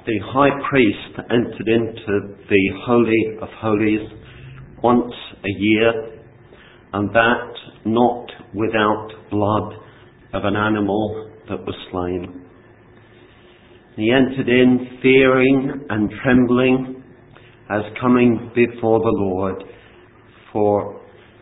the high priest entered into the Holy of Holies once a year, and that not without blood of an animal that was slain. He entered in fearing and trembling as coming before the Lord, for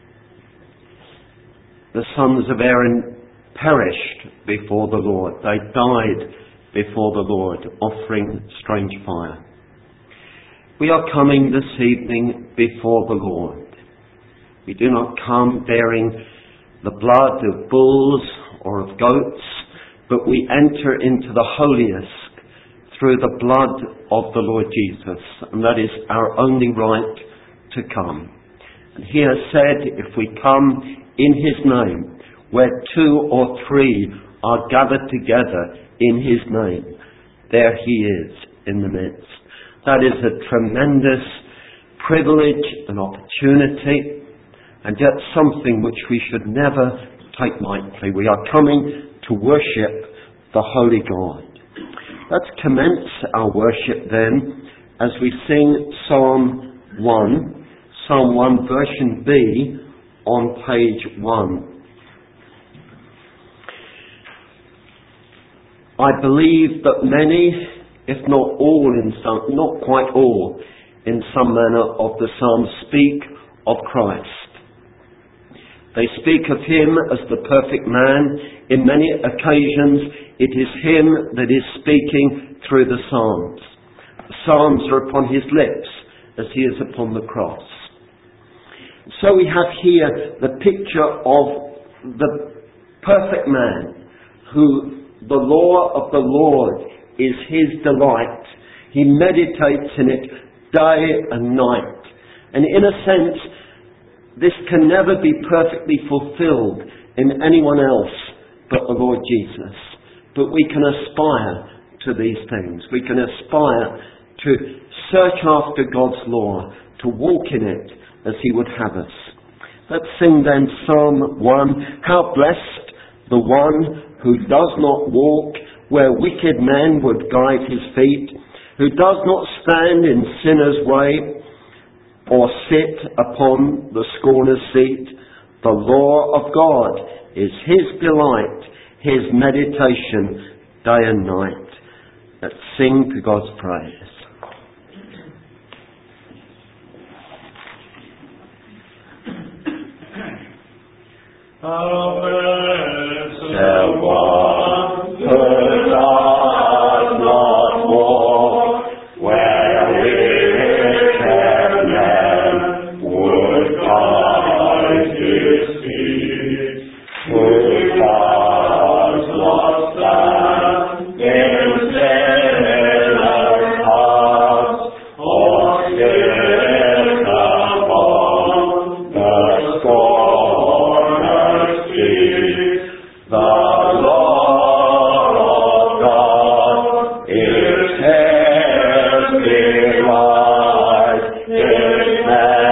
the sons of Aaron perished before the Lord. They died before the Lord, offering strange fire. We are coming this evening before the Lord. We do not come bearing the blood of bulls or of goats, but we enter into the holiest through the blood of the Lord Jesus, and that is our only right to come. And he has said, if we come in his name, where 2 or 3 are gathered together in his name, there he is in the midst. That is a tremendous privilege and opportunity, and yet something which we should never take lightly. We are coming to worship the Holy God. Let's commence our worship then as we sing Psalm 1 version B on page 1. I believe that many, if not all, not quite all, in some manner of the Psalms speak of Christ. They speak of him as the perfect man. In many occasions, it is him that is speaking through the Psalms. The Psalms are upon his lips as he is upon the cross. So we have here the picture of the perfect man who the law of the Lord is his delight. He meditates in it day and night. And in a sense, this can never be perfectly fulfilled in anyone else but the Lord Jesus. But we can aspire to these things. We can aspire to search after God's law, to walk in it as he would have us. Let's sing then Psalm 1. How blessed the one who does not walk where wicked men would guide his feet, who does not stand in sinners' way, or sit upon the scorner's seat. The law of God is his delight, his meditation day and night. Let's sing to God's praise. How blessed the one who does not walk where wicked men would guide his feet, who does not stand in sinners' paths, or sit upon the scorner's seat. The law of God is his delight, his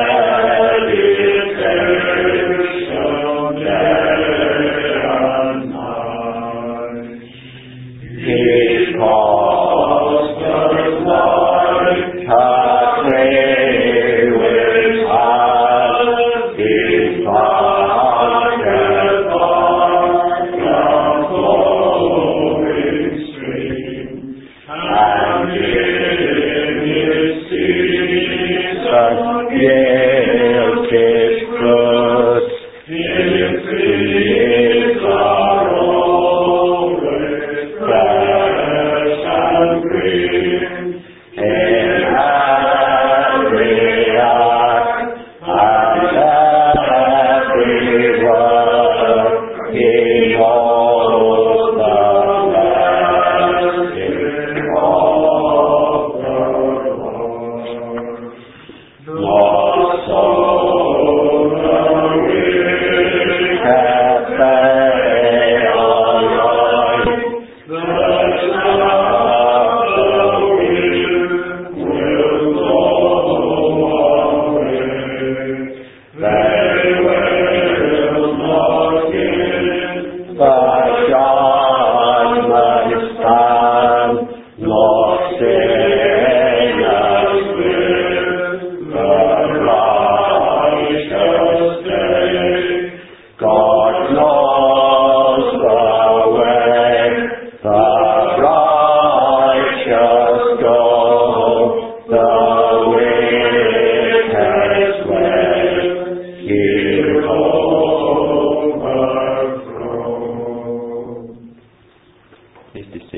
meditation day and night. He caused the light to play with us, he parted the flowing stream, and in his season gives his fruit. His trees are always fresh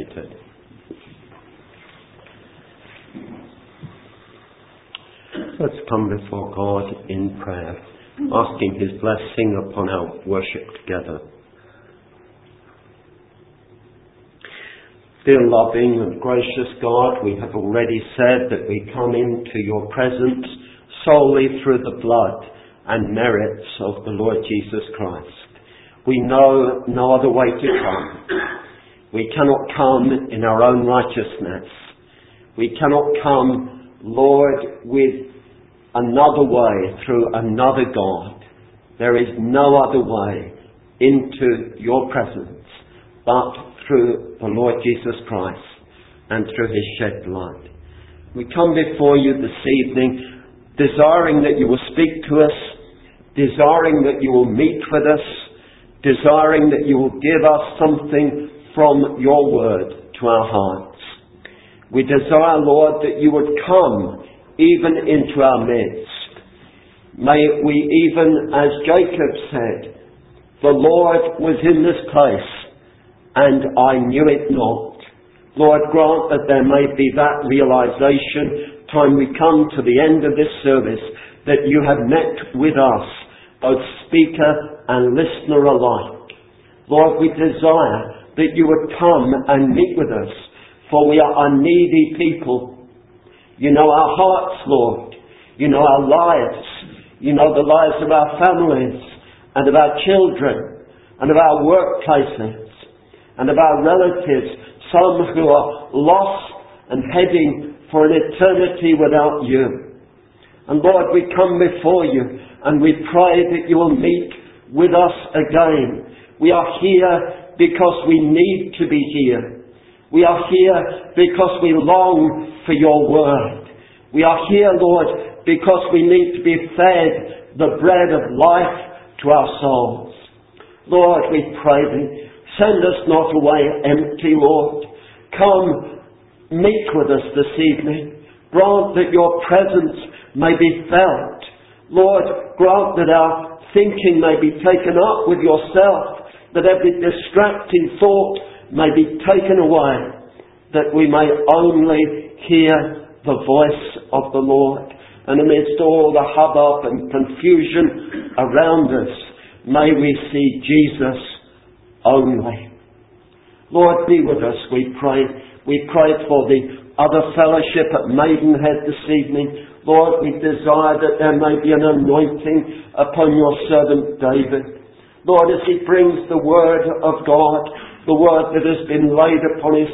seated. Let's come before God in prayer, asking His blessing upon our worship together. Dear loving and gracious God, we have already said that we come into your presence solely through the blood and merits of the Lord Jesus Christ. We know no other way to come. We cannot come in our own righteousness. We cannot come, Lord, with another way through another God. There is no other way into your presence but through the Lord Jesus Christ and through His shed blood. We come before you this evening desiring that you will speak to us, desiring that you will meet with us, desiring that you will give us something from your word to our hearts. We desire, Lord, that you would come even into our midst. May we even, as Jacob said, the Lord was in this place and I knew it not. Lord, grant that there may be that realization time we come to the end of this service, that you have met with us, both speaker and listener alike. Lord, we desire that you would come and meet with us, for we are a needy people. You know our hearts, Lord. You know our lives. You know the lives of our families and of our children and of our workplaces and of our relatives, some who are lost and heading for an eternity without you. And Lord, we come before you and we pray that you will meet with us again. We are here because we need to be here. We are here because we long for your word. We are here, Lord, because we need to be fed the bread of life to our souls. Lord, we pray thee, send us not away empty, Lord. Come, meet with us this evening. Grant that your presence may be felt. Lord, grant that our thinking may be taken up with yourself, that every distracting thought may be taken away, that we may only hear the voice of the Lord. And amidst all the hubbub and confusion around us, may we see Jesus only. Lord, be with us, we pray. We pray for the other fellowship at Maidenhead this evening. Lord, we desire that there may be an anointing upon your servant David. Lord, as he brings the word of God, the word that has been laid upon his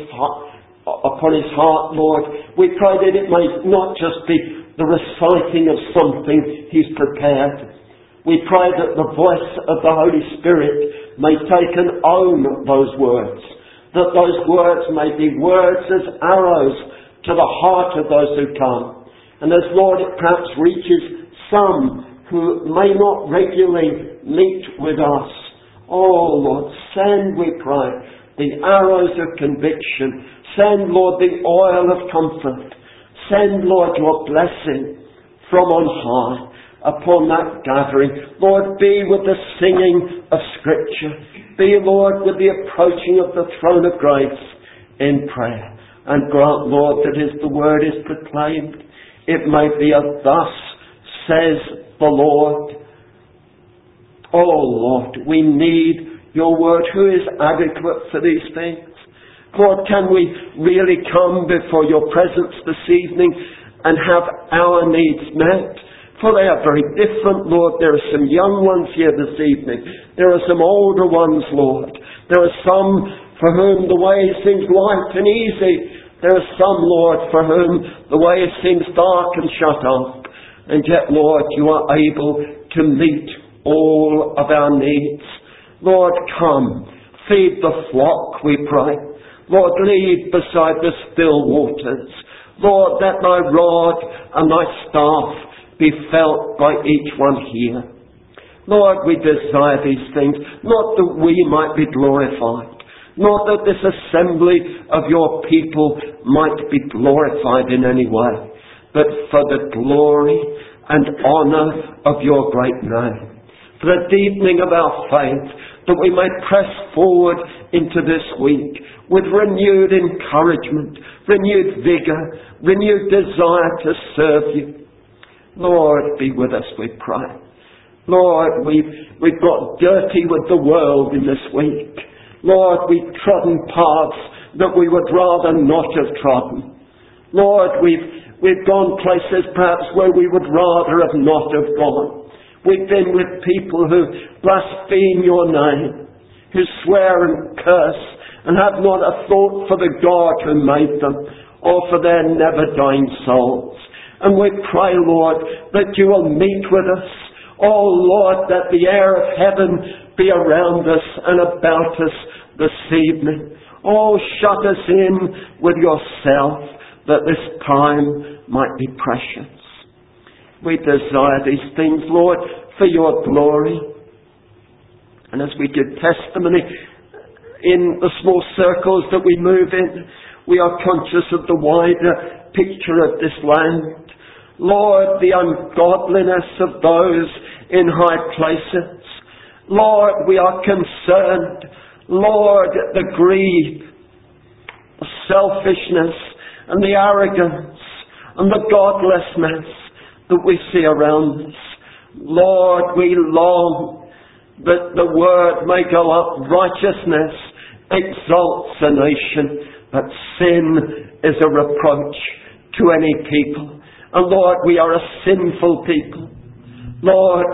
heart, Lord, we pray that it may not just be the reciting of something he's prepared. We pray that the voice of the Holy Spirit may take and own those words, that those words may be words as arrows to the heart of those who come. And as, Lord, it perhaps reaches some who may not regularly meet with us. Oh, Lord, send, we pray, the arrows of conviction. Send, Lord, the oil of comfort. Send, Lord, your blessing from on high upon that gathering. Lord, be with the singing of Scripture. Be, Lord, with the approaching of the throne of grace in prayer. And grant, Lord, that as the word is proclaimed, it may be a thus says the Lord. Oh, Lord, we need your word. Who is adequate for these things? Lord, can we really come before your presence this evening and have our needs met? For they are very different, Lord. There are some young ones here this evening. There are some older ones, Lord. There are some for whom the way seems light and easy. There are some, Lord, for whom the way seems dark and shut up. And yet, Lord, you are able to meet all of our needs. Lord, come. Feed the flock, we pray. Lord, lead beside the still waters. Lord, let thy rod and thy staff be felt by each one here. Lord, we desire these things, not that we might be glorified, not that this assembly of your people might be glorified in any way, but for the glory and honour of your great name, for the deepening of our faith, that we may press forward into this week with renewed encouragement, renewed vigour, renewed desire to serve you. Lord, be with us, we pray. Lord, we've got dirty with the world in this week. Lord, we've trodden paths that we would rather not have trodden. Lord, we've gone places perhaps where we would rather have not have gone. We've been with people who blaspheme your name, who swear and curse and have not a thought for the God who made them or for their never-dying souls. And we pray, Lord, that you will meet with us. Oh, Lord, that the air of heaven be around us and about us this evening. Oh, shut us in with yourself, that this time might be precious. We desire these things, Lord, for your glory. And as we give testimony in the small circles that we move in, we are conscious of the wider picture of this land. Lord, the ungodliness of those in high places. Lord, we are concerned. Lord, the greed, the selfishness and the arrogance and the godlessness that we see around us. Lord, we long that the word may go up. Righteousness exalts a nation, but sin is a reproach to any people. And Lord, we are a sinful people. Lord,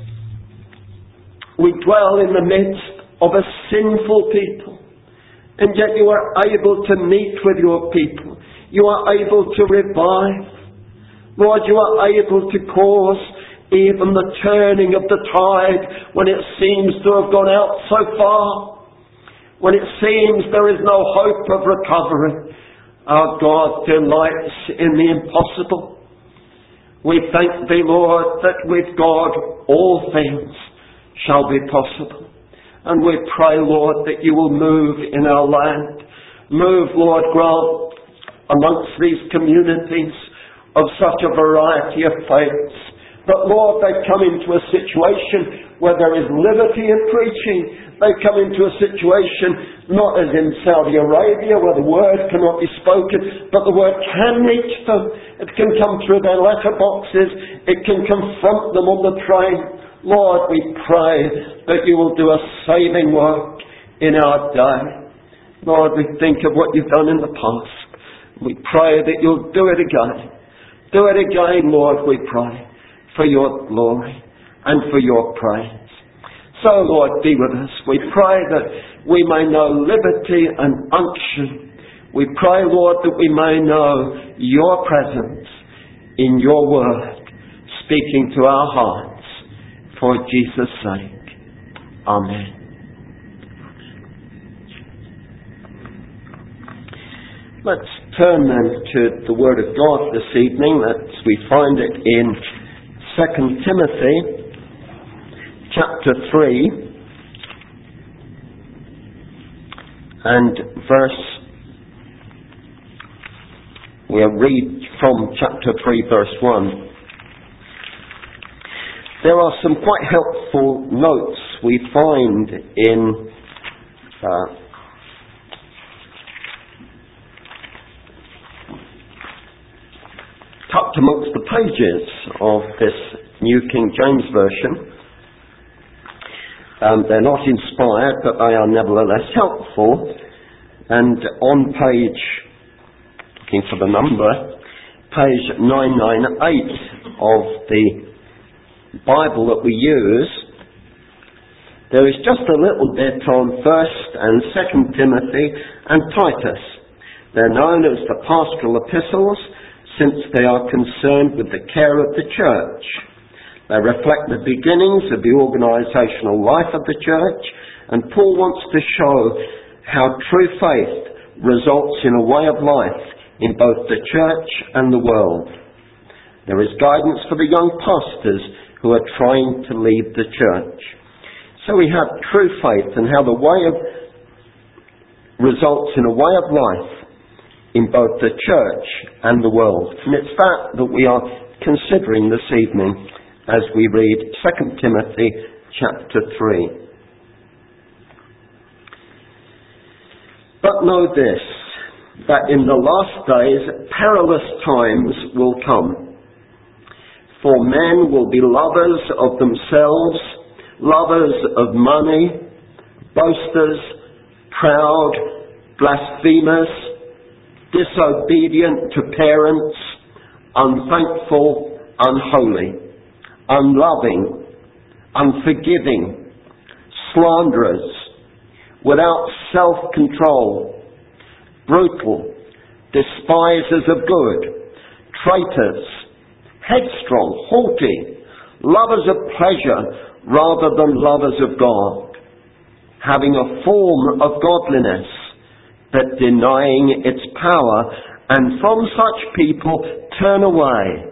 we dwell in the midst of a sinful people. And yet you are able to meet with your people. You are able to revive. Lord, you are able to cause even the turning of the tide when it seems to have gone out so far. When it seems there is no hope of recovery. Our God delights in the impossible. We thank thee, Lord, that with God all things shall be possible. And we pray, Lord, that you will move in our land. Move, Lord, grant amongst these communities of such a variety of faiths. But Lord, they come into a situation where there is liberty in preaching. They come into a situation not as in Saudi Arabia where the word cannot be spoken, but the word can reach them. It can come through their letterboxes. It can confront them on the train. Lord, we pray that you will do a saving work in our day. Lord, we think of what you've done in the past. We pray that you'll do it again. Do it again, Lord, we pray, for your glory and for your praise. So, Lord, be with us. We pray that we may know liberty and unction. We pray, Lord, that we may know your presence in your word, speaking to our hearts. For Jesus' sake. Amen. Let's turn then to the Word of God this evening. We find it in 2 Timothy chapter 3 and we'll read from chapter 3 verse 1. There are some quite helpful notes we find in tucked amongst the pages of this New King James Version. They're not inspired, but they are nevertheless helpful. And on page, looking for the number, page 998 of the Bible that we use, there is just a little bit on 1st and 2nd Timothy and Titus. They're known as the pastoral epistles since they are concerned with the care of the church. They reflect the beginnings of the organisational life of the church, and Paul wants to show how true faith results in a way of life in both the church and the world. There is guidance for the young pastors who are trying to lead the church. So we have true faith and how the way of results in a way of life in both the church and the world. And it's that we are considering this evening as we read 2 Timothy chapter 3. But know this, that in the last days perilous times will come. For men will be lovers of themselves, lovers of money, boasters, proud, blasphemers, disobedient to parents, unthankful, unholy, unloving, unforgiving, slanderers, without self-control, brutal, despisers of good, traitors, headstrong, haughty, lovers of pleasure rather than lovers of God, having a form of godliness, but denying its power, and from such people turn away.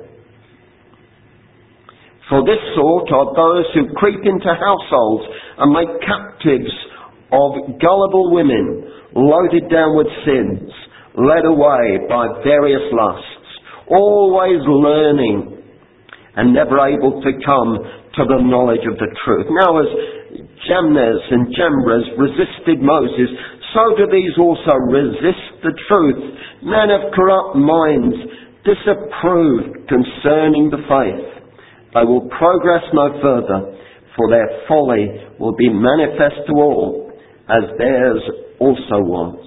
For this sort are those who creep into households and make captives of gullible women, loaded down with sins, led away by various lusts, always learning and never able to come to the knowledge of the truth. Now as Jannes and Jambres resisted Moses, so do these also resist the truth. Men of corrupt minds, disapproved concerning the faith. They will progress no further, for their folly will be manifest to all, as theirs also was.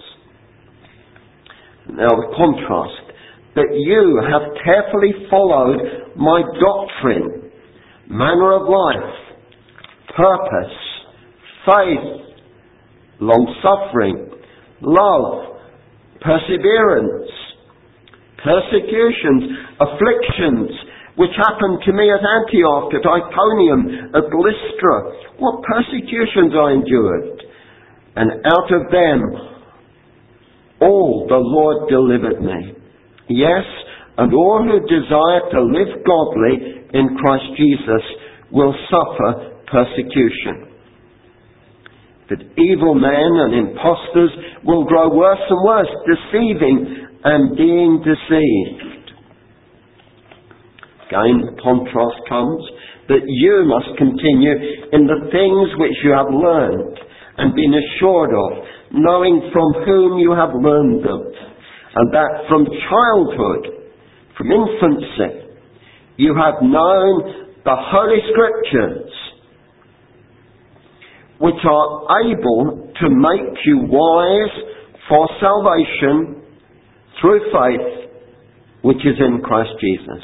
Now the contrast. That you have carefully followed my doctrine, manner of life, purpose, faith, long-suffering, love, perseverance, persecutions, afflictions, which happened to me at Antioch, at Iconium, at Lystra. What persecutions I endured! And out of them all the Lord delivered me. Yes, and all who desire to live godly in Christ Jesus will suffer persecution. But evil men and impostors will grow worse and worse, deceiving and being deceived. Again, the contrast comes that you must continue in the things which you have learned and been assured of, knowing from whom you have learned them, and that from childhood, from infancy, you have known the Holy Scriptures, which are able to make you wise for salvation through faith, which is in Christ Jesus.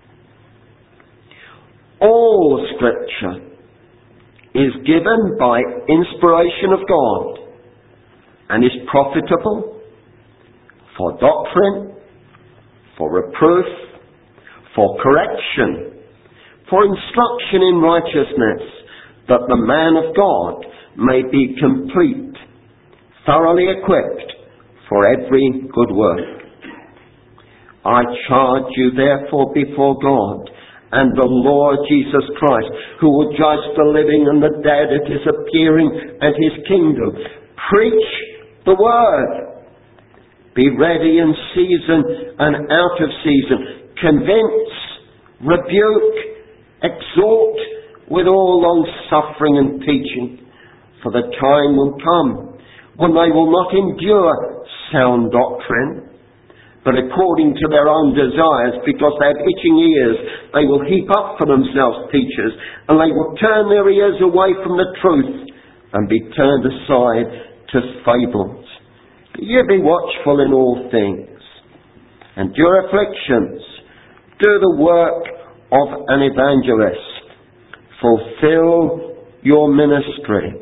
All Scripture is given by inspiration of God and is profitable for doctrine, for reproof, for correction, for instruction in righteousness, that the man of God may be complete, thoroughly equipped for every good work. I charge you therefore before God and the Lord Jesus Christ, who will judge the living and the dead at his appearing and his kingdom. Preach the word. Be ready in season and out of season. Convince, rebuke, exhort with all long suffering and teaching. For the time will come when they will not endure sound doctrine, but according to their own desires, because they have itching ears, they will heap up for themselves teachers, and they will turn their ears away from the truth and be turned aside to fables. You be watchful in all things, endure afflictions, do the work of an evangelist, fulfill your ministry.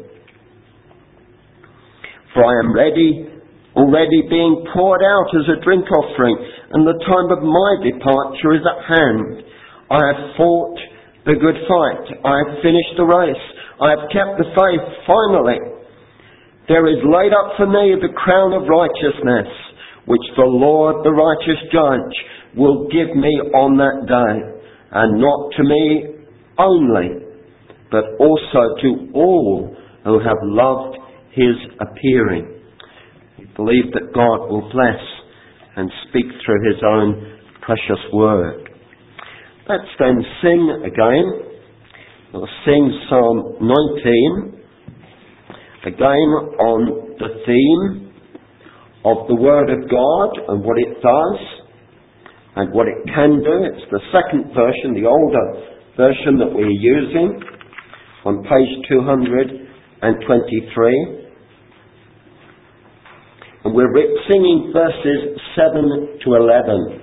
For I am already being poured out as a drink offering, and the time of my departure is at hand. I have fought the good fight, I have finished the race, I have kept the faith. Finally, there is laid up for me the crown of righteousness, which the Lord, the righteous judge, will give me on that day, and not to me only, but also to all who have loved his appearing. We believe that God will bless and speak through his own precious word. Let's then sing again. We'll sing Psalm 19. Again on the theme of the Word of God and what it does and what it can do. It's the second version, the older version that we're using on page 223. And we're singing verses 7 to 11.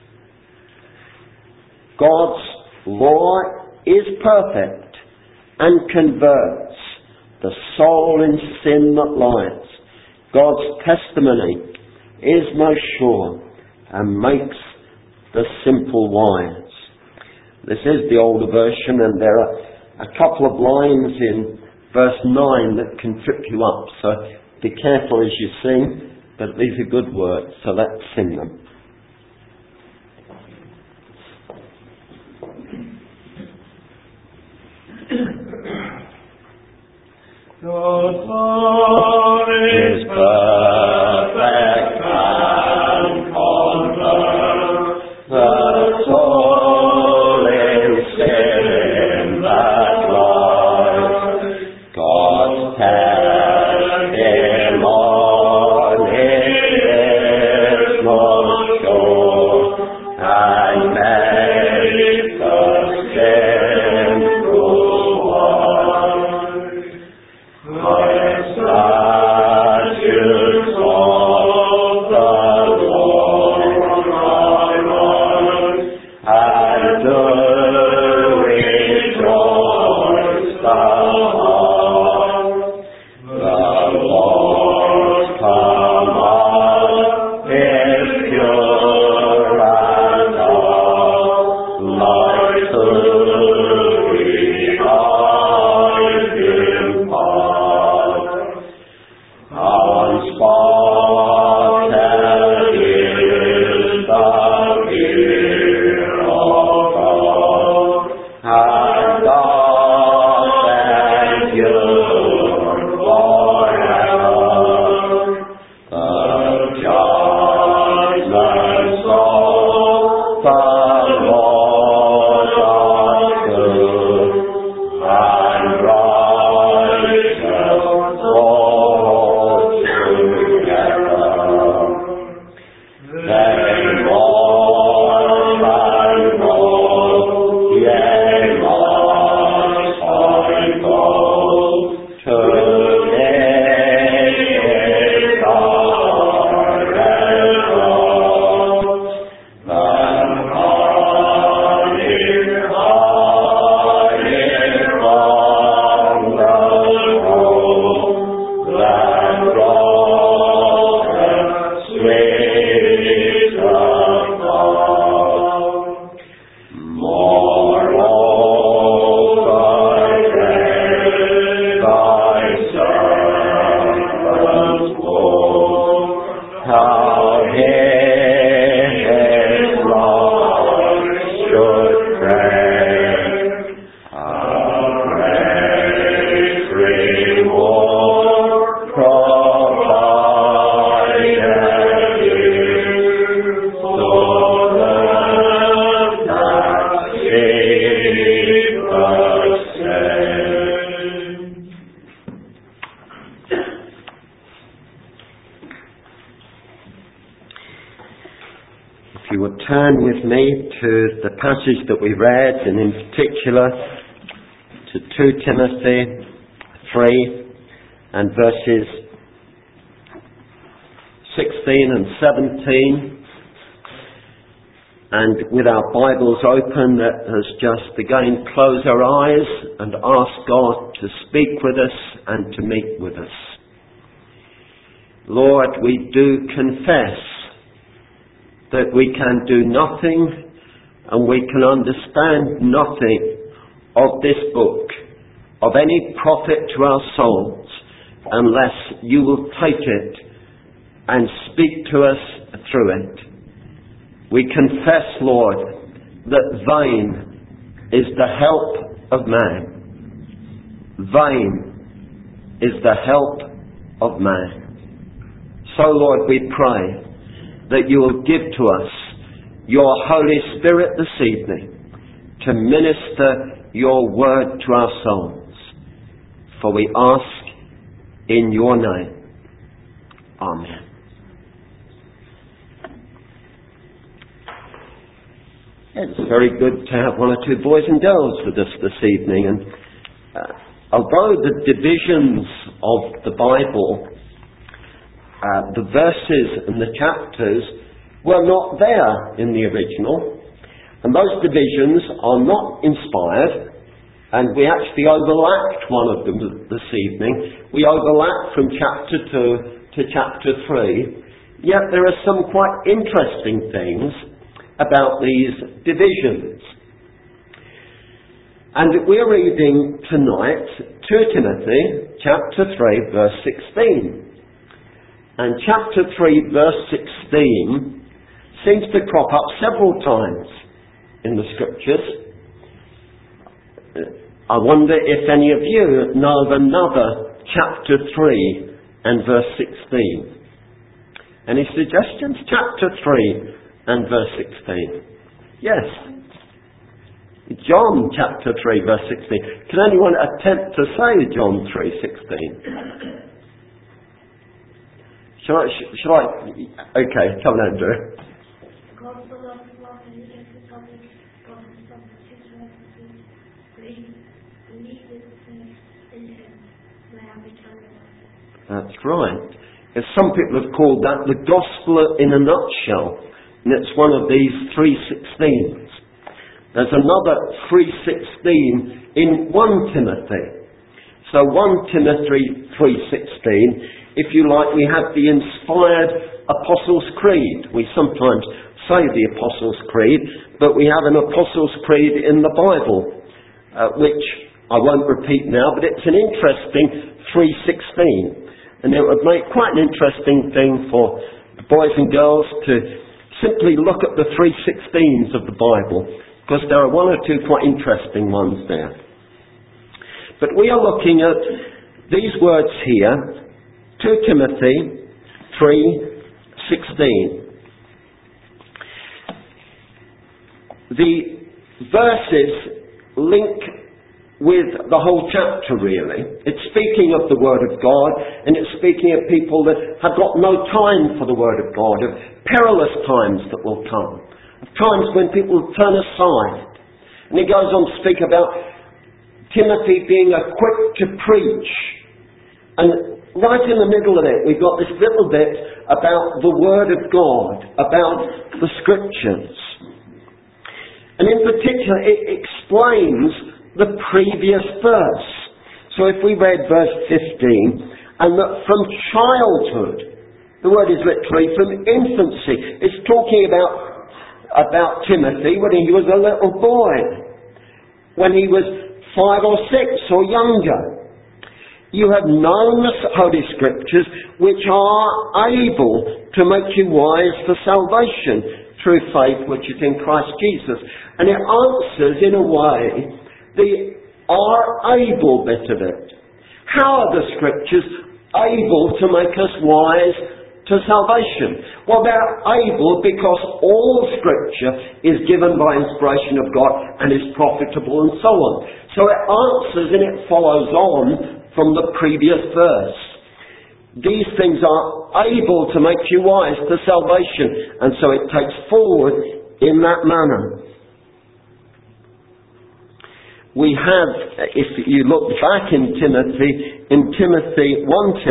God's law is perfect and converts the soul in sin that lies. God's testimony is most sure and makes the simple wise. This is the older version, and there are a couple of lines in verse 9 that can trip you up. So be careful as you sing, but these are good words, so let's sing them. God's law is perfect and converts the soul in sin that lies. God's testimony is most sure and makes the simple wise. The statutes of the Lord are right, and do rejoice the heart. The Lord's command is pure and all, like the eyes impart. Unspotted is the fear of God, and God endures forever. The judgments of the Lord are good and righteous altogether. They more and more, yea, must I go to live forever. Than hiding from the throne, than broken sweet above. Moreover, grant thy servants woe, how his Lord should pray. A great reward provided is for them that seek the same. If you would turn with me to the passage that we read, and in particular to 2 Timothy 3 and verses 16 and 17. And with our Bibles open, let us just again close our eyes and ask God to speak with us and to meet with us. Lord, we do confess that we can do nothing and we can understand nothing of this book, of any profit to our souls, unless you will take it and speak to us through it. We confess, Lord, that vain is the help of man. Vain is the help of man. So, Lord, we pray that you will give to us your Holy Spirit this evening to minister your word to our souls. For we ask in your name. Amen. It's very good to have one or two boys and girls with us this evening. And although the divisions of the Bible, the verses and the chapters were not there in the original, and those divisions are not inspired, and we actually overlapped one of them this evening. We overlapped from chapter 2 to chapter 3, yet there are some quite interesting things about these divisions. And we're reading tonight 2 Timothy chapter 3 verse 16. And chapter 3 verse 16 seems to crop up several times in the scriptures. I wonder if any of you know of another chapter 3 and verse 16. Any suggestions? Chapter 3 and verse 16. Yes. John chapter 3 verse 16. Can anyone attempt to say John 3:16? Shall I? Okay, come on, Andrew. God so loved the world and he gave his only begotten Son, that whosoever believeth in him may have eternal life. That's right. As some people have called that the gospel in a nutshell. And it's one of these 3:16s. There's another 3:16 in 1 Timothy. So 1 Timothy 3:16, if you like, we have the inspired Apostles' Creed. We sometimes say the Apostles' Creed, but we have an Apostles' Creed in the Bible, which I won't repeat now, but it's an interesting 3:16. And it would make quite an interesting thing for boys and girls to simply look at the 3:16s of the Bible, because there are one or two quite interesting ones there. But we are looking at these words here, 2 Timothy 3:16. The verses link with the whole chapter, really. It's speaking of the Word of God, and it's speaking of people that have got no time for the Word of God, of perilous times that will come, of times when people turn aside. And he goes on to speak about Timothy being quick to preach. And right in the middle of it, we've got this little bit about the Word of God, about the Scriptures. And in particular, it explains the previous verse. So if we read verse 15, and that from childhood, the word is literally from infancy, it's talking about Timothy when he was a little boy, when he was 5 or 6 or younger. You have known the Holy Scriptures, which are able to make you wise for salvation through faith which is in Christ Jesus. And it answers in a way the are able bit of it. How are the Scriptures able to make us wise to salvation? Well, they're able because all Scripture is given by inspiration of God and is profitable and so on. So it answers and it follows on from the previous verse. These things are able to make you wise to salvation, and so it takes forward in that manner. We have, if you look back in 2 Timothy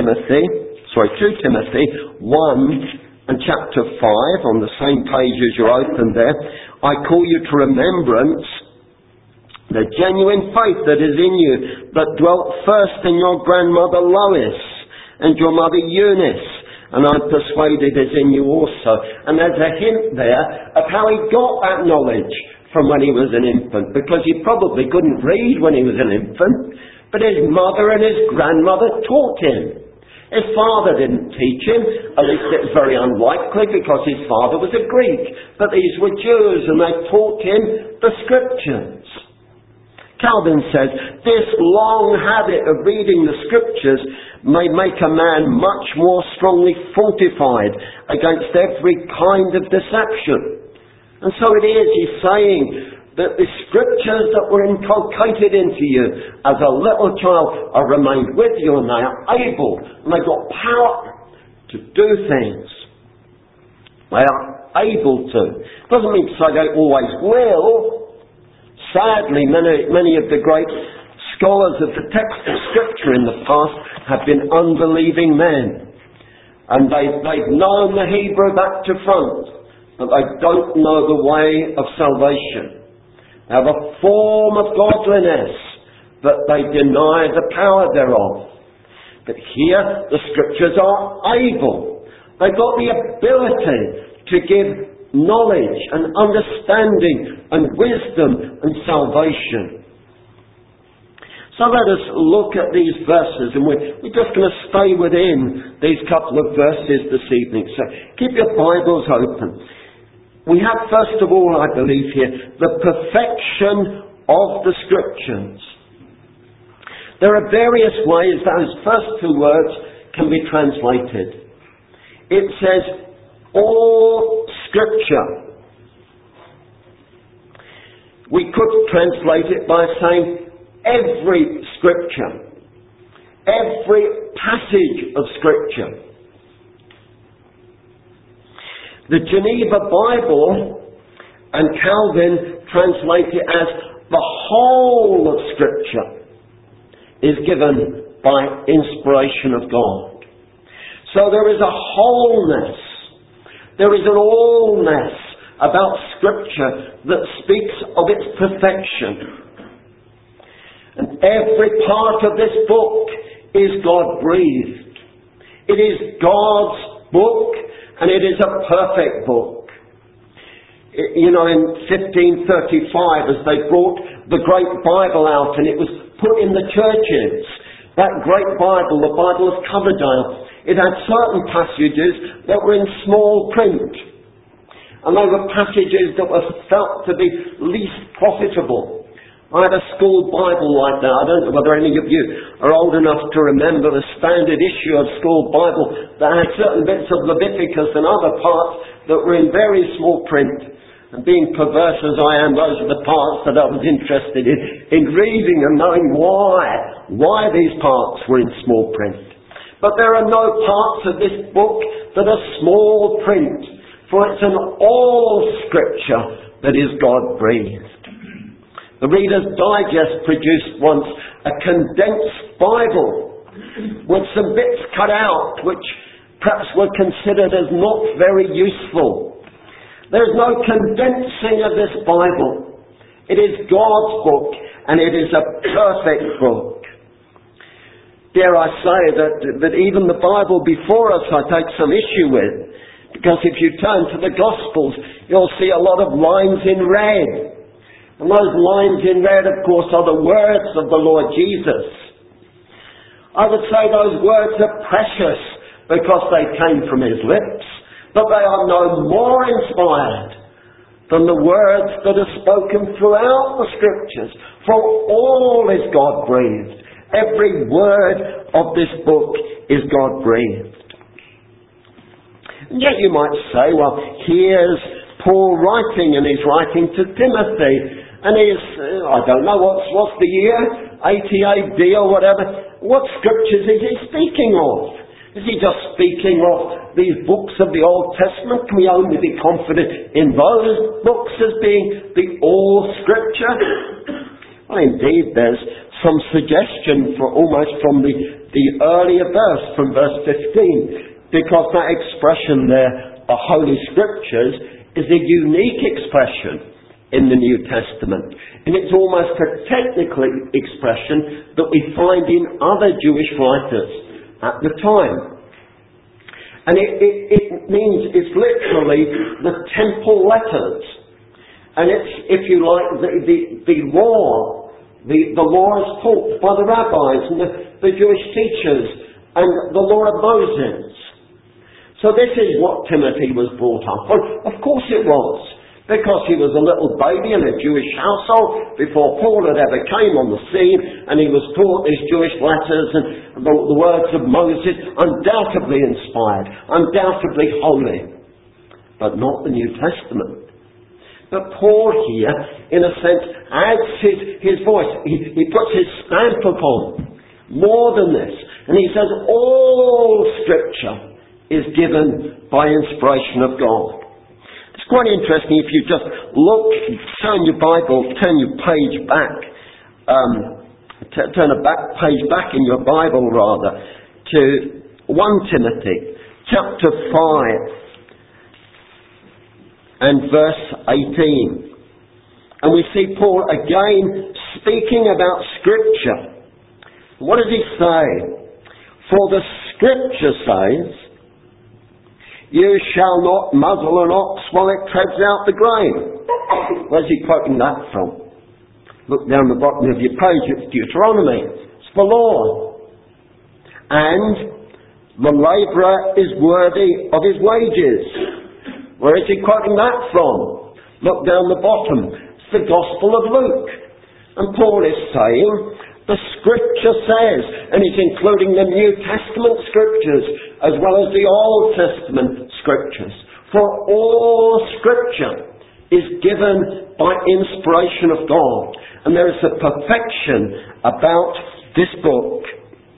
1 and chapter 5, on the same page as you're open there, I call you to remembrance the genuine faith that is in you, that dwelt first in your grandmother Lois and your mother Eunice, and I'm persuaded is in you also. And there's a hint there of how he got that knowledge from when he was an infant, because he probably couldn't read when he was an infant, but his mother and his grandmother taught him. His father didn't teach him, at least it's very unlikely, because his father was a Greek, but these were Jews and they taught him the Scriptures. Calvin says, this long habit of reading the Scriptures may make a man much more strongly fortified against every kind of deception. And so it is, he's saying that the Scriptures that were inculcated into you as a little child are remained with you, and they are able, and they've got power to do things. Well, able to. Doesn't mean to say they always will. Sadly, many of the great scholars of the text of Scripture in the past have been unbelieving men. And they've known the Hebrew back to front, but they don't know the way of salvation. They have a form of godliness, but they deny the power thereof. But here, the Scriptures are able. They've got the ability to give knowledge and understanding and wisdom and salvation. So let us look at these verses, and we're just going to stay within these couple of verses this evening. So keep your Bibles open. We have, first of all, I believe here, the perfection of the Scriptures. There are various ways those first two words can be translated. It says, all Scripture. We could translate it by saying, every Scripture, every passage of Scripture. The Geneva Bible and Calvin translate it as the whole of Scripture is given by inspiration of God. So there is a wholeness, there is an allness about Scripture that speaks of its perfection. And every part of this book is God-breathed. It is God's book, and it is a perfect book. You know, in 1535, as they brought the Great Bible out, and it was put in the churches, that Great Bible, the Bible of Coverdale, it had certain passages that were in small print. And they were passages that were felt to be least profitable. I had a school Bible like that. I don't know whether any of you are old enough to remember the standard issue of school Bible that had certain bits of Leviticus and other parts that were in very small print. And being perverse as I am, those are the parts that I was interested in reading and knowing why these parts were in small print. But there are no parts of this book that are small print, for it's an all Scripture that is God-breathed. The Reader's Digest produced once a condensed Bible with some bits cut out which perhaps were considered as not very useful. There's no condensing of this Bible. It is God's book, and it is a perfect book. Dare I say that even the Bible before us I take some issue with, because if you turn to the Gospels, you'll see a lot of lines in red. And those lines in red, of course, are the words of the Lord Jesus. I would say those words are precious because they came from His lips, but they are no more inspired than the words that are spoken throughout the Scriptures. For all is God-breathed. Every word of this book is God-breathed. And yet you might say, well, here's Paul writing, and he's writing to Timothy. And he's, I don't know, what's the year? 80 AD or whatever. What Scriptures is he speaking of? Is he just speaking of these books of the Old Testament? Can we only be confident in those books as being the all Scripture? Well, indeed, there's some suggestion almost from the earlier verse, from verse 15, because that expression there, the Holy Scriptures, is a unique expression in the New Testament. And it's almost a technical expression that we find in other Jewish writers at the time. And it means, it's literally the temple letters. And it's, if you like, the law. The law is taught by the rabbis and the Jewish teachers and the law of Moses. So this is what Timothy was brought up on. Of course it was. Because he was a little baby in a Jewish household before Paul had ever came on the scene, and he was taught these Jewish letters and the words of Moses, undoubtedly inspired, undoubtedly holy, but not the New Testament. But Paul here, in a sense, adds his voice. He puts his stamp upon more than this, and he says all Scripture is given by inspiration of God. It's quite interesting if you just look, turn your Bible, turn your page back, turn a page back in your Bible rather, to 1 Timothy chapter 5 and verse 18. And we see Paul again speaking about Scripture. What does he say? For the Scripture says, you shall not muzzle an ox while it treads out the grain. Where's he quoting that from? Look down the bottom of your page, it's Deuteronomy. It's the law. And the labourer is worthy of his wages. Where is he quoting that from? Look down the bottom. It's the Gospel of Luke. And Paul is saying, the Scripture says, and he's including the New Testament Scriptures as well as the Old Testament Scriptures. For all Scripture is given by inspiration of God. And there is a perfection about this book.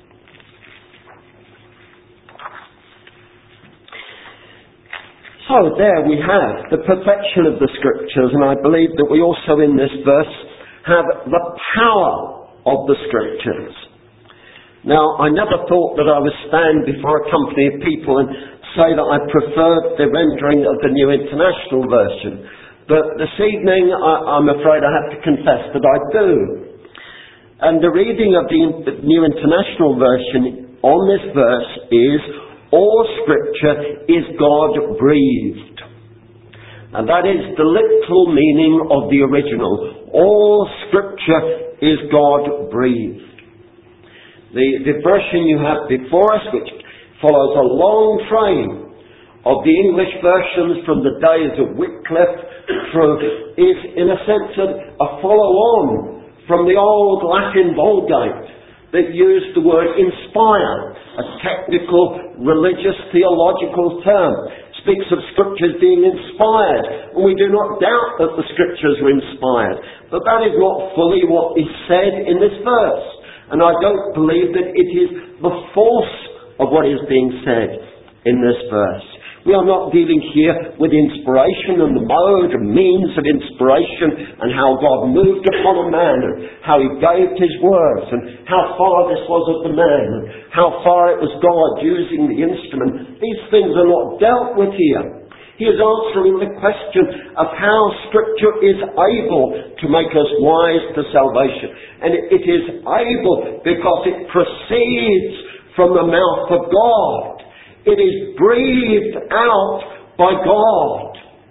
So there we have the perfection of the Scriptures, and I believe that we also in this verse have the power of the Scriptures. Now, I never thought that I would stand before a company of people and say that I preferred the rendering of the New International Version. But this evening, I'm afraid I have to confess that I do. And the reading of the New International Version on this verse is, all Scripture is God-breathed. And that is the literal meaning of the original. All Scripture is God-breathed. The version you have before us, which follows a long train of the English versions from the days of Wycliffe through, is in a sense a follow-on from the old Latin Vulgate that used the word inspire, a technical, religious, theological term. Speaks of Scriptures being inspired, and we do not doubt that the Scriptures were inspired, but that is not fully what is said in this verse, and I don't believe that it is the force of what is being said in this verse. We are not dealing here with inspiration and the mode and means of inspiration and how God moved upon a man and how he gave his words and how far this was of the man and how far it was God using the instrument. These things are not dealt with here. He is answering the question of how Scripture is able to make us wise to salvation. And it is able because it proceeds from the mouth of God. It is breathed out by God.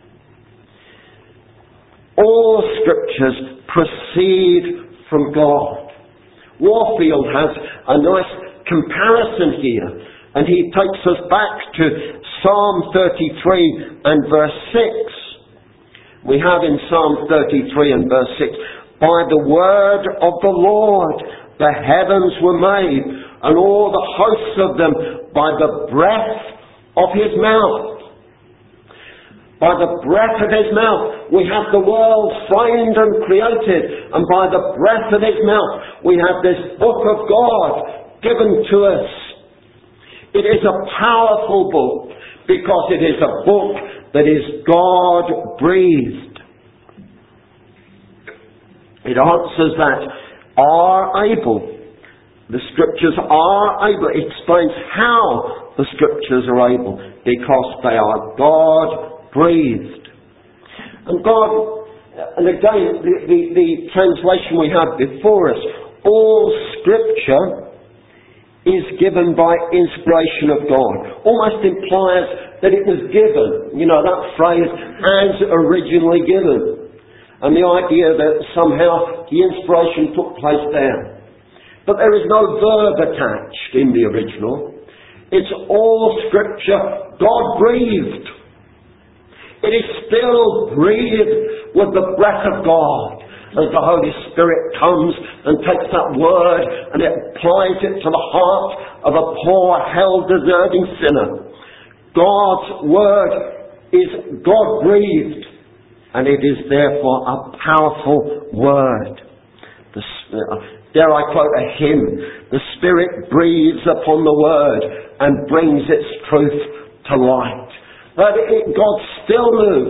All Scriptures proceed from God. Warfield has a nice comparison here, and he takes us back to Psalm 33 and verse 6. We have in Psalm 33 and verse 6, by the word of the Lord the heavens were made, and all the hosts of them by the breath of his mouth. By the breath of his mouth we have the world framed and created, and by the breath of his mouth we have this book of God given to us. It is a powerful book because it is a book that is God-breathed. It answers that are able. The Scriptures are able. It explains how the Scriptures are able, because they are God-breathed. And God, and again, the translation we have before us, all Scripture is given by inspiration of God. Almost implies that it was given. You know, that phrase, as originally given. And the idea that somehow the inspiration took place there. But there is no verb attached in the original. It's all Scripture God-breathed. It is still breathed with the breath of God as the Holy Spirit comes and takes that word and it applies it to the heart of a poor, hell-deserving sinner. God's word is God-breathed, and it is therefore a powerful word. Dare I quote a hymn? The Spirit breathes upon the Word and brings its truth to light. But God still moves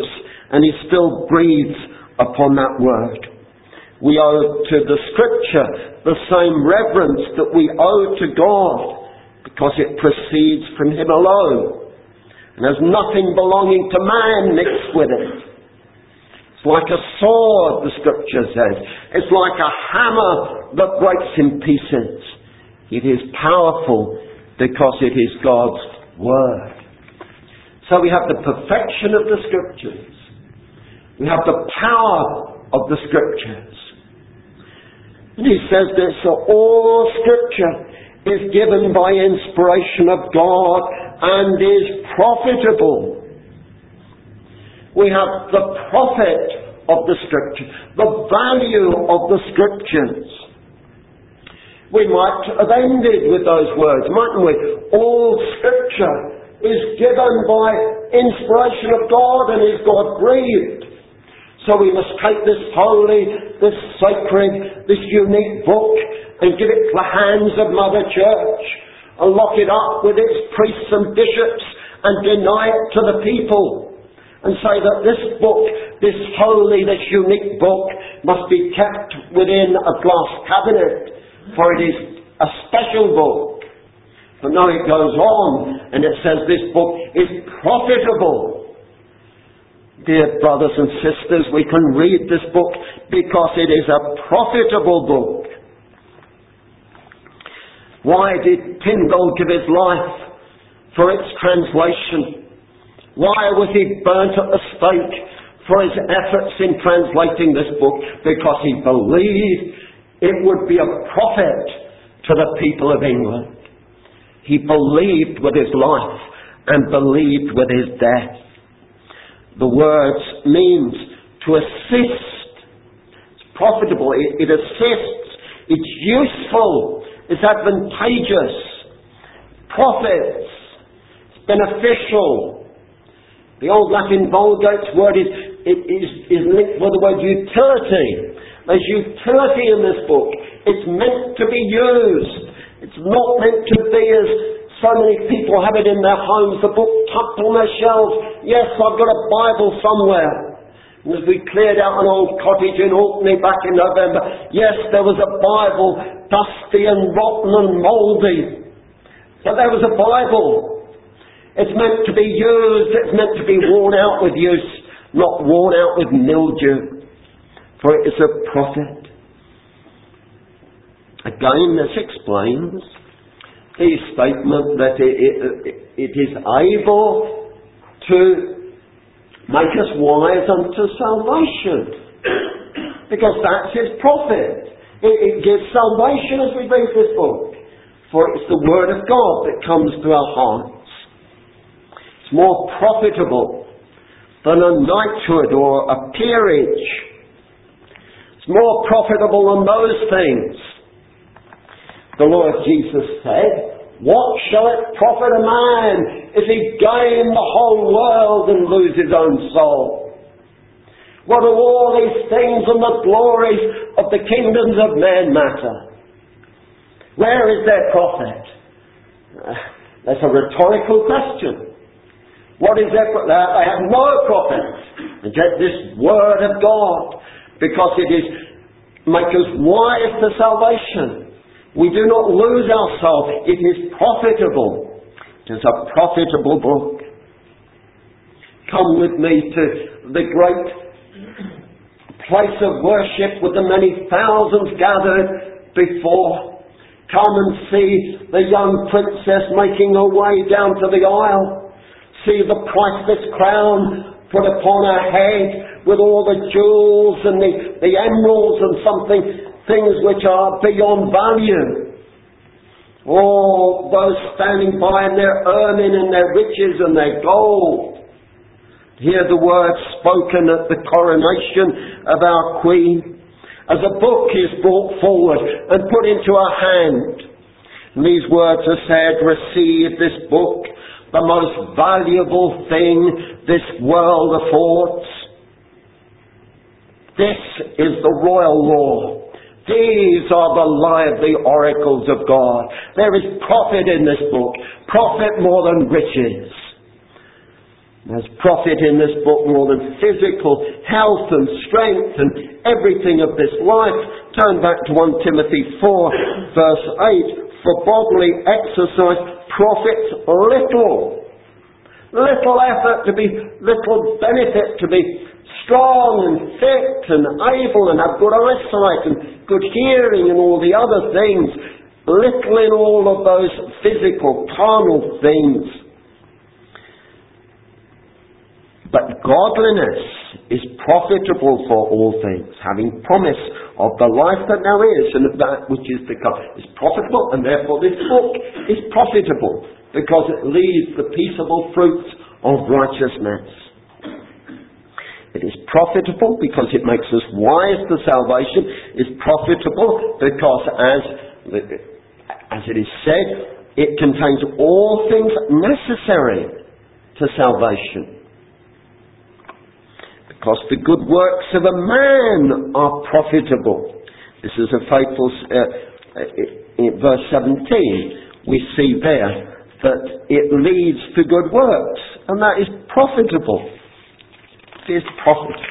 And He still breathes upon that word. We owe to the Scripture the same reverence that we owe to God, because it proceeds from Him alone. And there's nothing belonging to man mixed with it. It's like a sword, the Scripture says. It's like a hammer that breaks in pieces. It is powerful because it is God's Word. So we have the perfection of the Scriptures. We have the power of the Scriptures. And he says this, so all Scripture is given by inspiration of God and is profitable. We have the profit of the Scripture, the value of the Scriptures. We might have ended with those words, mightn't we? All Scripture is given by inspiration of God and is God-breathed. So we must take this holy, this sacred, this unique book and give it to the hands of Mother Church and lock it up with its priests and bishops and deny it to the people and say that this book, this holy, this unique book must be kept within a glass cabinet, for it is a special book. But no, it goes on and it says this book is profitable. Dear brothers and sisters, we can read this book because it is a profitable book. Why did Tyndale give his life for its translation? Why was he burnt at the stake for his efforts in translating this book? Because he believed it would be a profit to the people of England. He believed with his life and believed with his death. The word means to assist. It's profitable. It assists. It's useful. It's advantageous. Profits. It's beneficial. The old Latin Vulgate word is linked with the word utility. There's utility in this book. It's meant to be used. It's not meant to be as so many people have it in their homes, the book tucked on their shelves. Yes, I've got a Bible somewhere. And as we cleared out an old cottage in Orkney back in November, yes, there was a Bible, dusty and rotten and mouldy. But there was a Bible. It's meant to be used. It's meant to be worn out with use, not worn out with mildew. For it is a profit. Again, this explains the statement that it is able to make us wise unto salvation. Because that's its profit. It gives salvation as we read this book. For it's the Word of God that comes to our hearts. It's more profitable than a knighthood or a peerage. It's more profitable than those things. The Lord Jesus said, what shall it profit a man if he gain the whole world and lose his own soul? What do all these things and the glories of the kingdoms of men matter? Where is their profit? That's a rhetorical question. What is their profit? They have no profit. And yet this Word of God, because it is make us wise to salvation. We do not lose our soul. It is profitable. It is a profitable book. Come with me to the great place of worship with the many thousands gathered before. Come and see the young princess making her way down to the aisle. See the priceless crown put upon her head with all the jewels and the emeralds and things which are beyond value. All those standing by in their ermine and their riches and their gold. Hear the words spoken at the coronation of our Queen. As a book is brought forward and put into her hand. And these words are said, receive this book, the most valuable thing this world affords. This is the royal law. These are the lively oracles of God. There is profit in this book. Profit more than riches. There's profit in this book more than physical health and strength and everything of this life. Turn back to 1 Timothy 4 verse 8. For bodily exercise profits little. Little effort to be, little benefit to be strong and fit and able and have good eyesight and good hearing and all the other things. Little in all of those physical, carnal things. But godliness is profitable for all things, having promise of the life that now is and of that which is to come. Is profitable, and therefore this book is profitable because it leads the peaceable fruits of righteousness. It is profitable because it makes us wise to salvation. It is profitable because, as it is said, it contains all things necessary to salvation. Because the good works of a man are profitable. This is a faithful, in verse 17, we see there that it leads to good works, and that is profitable. It is profitable.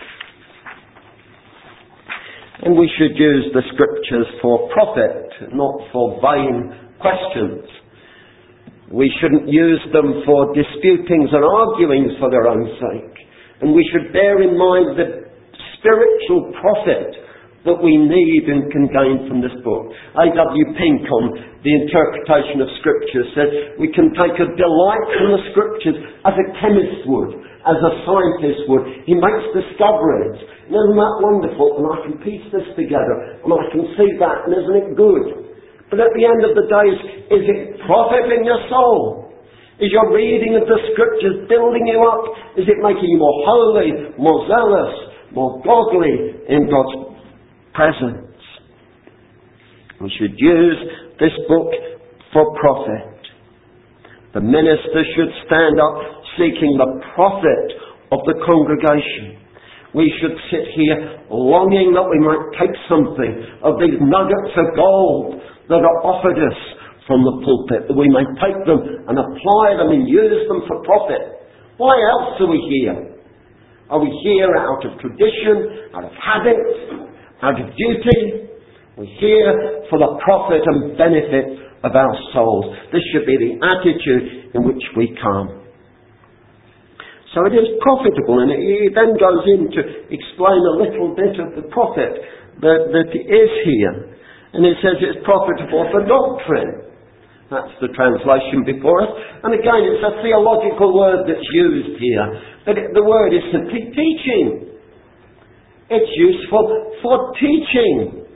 And we should use the scriptures for profit, not for vain questions. We shouldn't use them for disputings and arguings for their own sake. And we should bear in mind the spiritual profit that we need and can gain from this book. A.W. Pink on the interpretation of Scripture says we can take a delight from the Scriptures as a chemist would, as a scientist would. He makes discoveries. And isn't that wonderful? And I can piece this together and I can see that, and isn't it good? But at the end of the day, is it profiting your soul? Is your reading of the Scriptures building you up? Is it making you more holy, more zealous, more godly in God's presence? We should use this book for profit. The minister should stand up seeking the profit of the congregation. We should sit here longing that we might take something of these nuggets of gold that are offered us from the pulpit, that we may take them and apply them and use them for profit. Why else are we here? Are we here out of tradition, out of habit, out of duty? We're here for the profit and benefit of our souls. This should be the attitude in which we come. So it is profitable, and he then goes in to explain a little bit of the profit that is here. And it says it's profitable for doctrine. That's the translation before us. And again, it's a theological word that's used here. But the word is simply teaching. It's useful for teaching.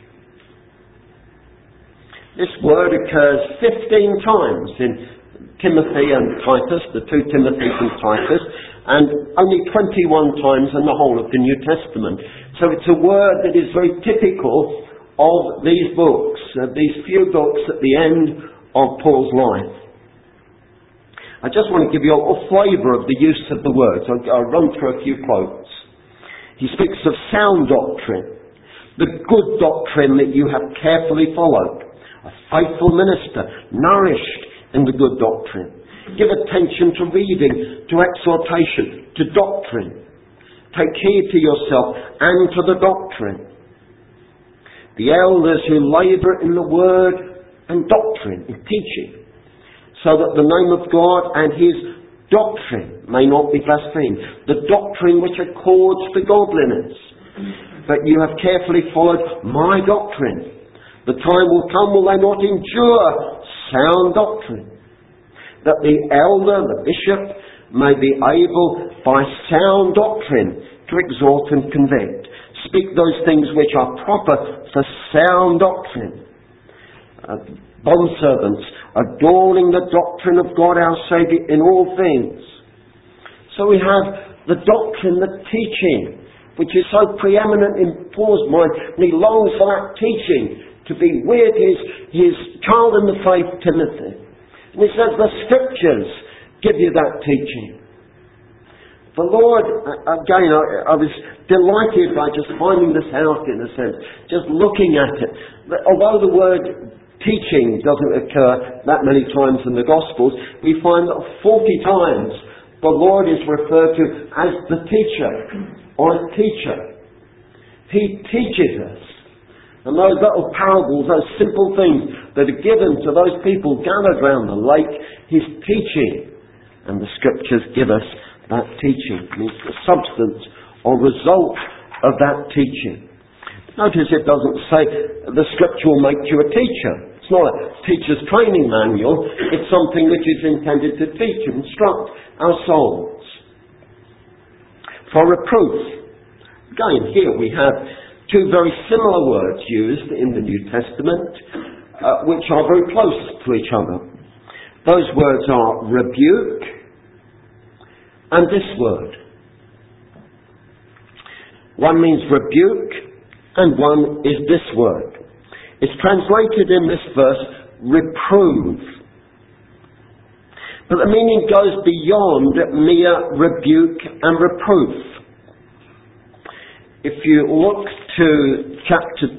This word occurs 15 times in Timothy and Titus, the two Timothys and Titus, and only 21 times in the whole of the New Testament. So it's a word that is very typical of these books, these few books at the end of Paul's life. I just want to give you a flavour of the use of the words. I'll run through a few quotes. He speaks of sound doctrine, the good doctrine that you have carefully followed, a faithful minister, nourished in the good doctrine. Give attention to reading, to exhortation, to doctrine. Take heed to yourself and to the doctrine. The elders who labour in the word and doctrine, in teaching, so that the name of God and His doctrine may not be blasphemed. The doctrine which accords to godliness. But you have carefully followed my doctrine. The time will come, will they not endure sound doctrine? That the elder, the bishop, may be able by sound doctrine to exhort and convict. Speak those things which are proper for sound doctrine. Bondservants, adorning the doctrine of God our Saviour in all things. So we have the doctrine, the teaching, which is so preeminent in Paul's mind, and he longs for that teaching to be with his child in the faith, Timothy. And he says the Scriptures give you that teaching. The Lord, again, I was delighted by just finding this out, in a sense, just looking at it. Although the word teaching doesn't occur that many times in the Gospels, we find that 40 times the Lord is referred to as the teacher, or a teacher. He teaches us. And those little parables, those simple things that are given to those people gathered round the lake, He's teaching. And the Scriptures give us that teaching. It means the substance or result of that teaching. Notice it doesn't say the Scripture will make you a teacher. It's not a teacher's training manual. It's something which is intended to teach and instruct our souls. For reproof. Again, here we have two very similar words used in the New Testament, which are very close to each other. Those words are rebuke and this word. One means rebuke and one is this word. It's translated in this verse, reprove. But the meaning goes beyond mere rebuke and reproof. If you look to chapter